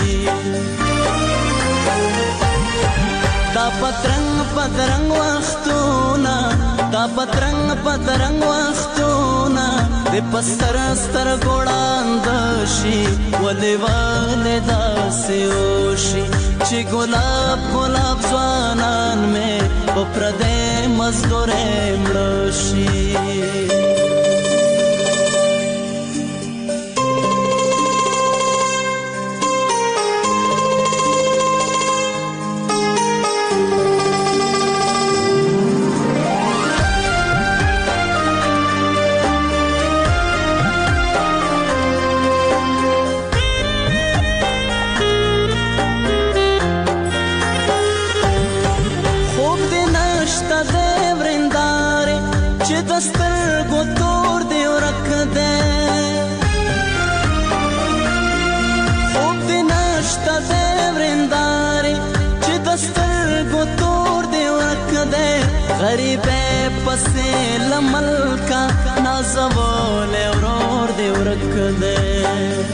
دا پترنګ پترنګ وختونه، دا پترنګ پترنګ وختونه د پستر ستر ګوړاند شي، ولې ولې داسې وشي چې ګلاب ګلاب ځوانان مې په پردی مزدورۍ مړه شي. پسې لملکا نازول ورور دې ورک دې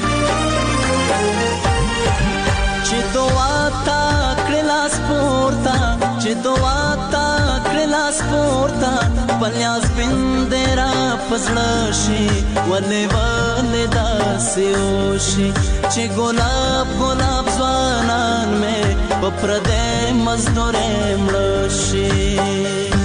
چې دعا تا کړلا سپورتا چې دعا تا کړلا سپورتا پلیاس بندرا پزړه شي ولې ولې داسې وشي چې ګلاب ګلاب ځوانان مې په پردې مزدورې مړ شي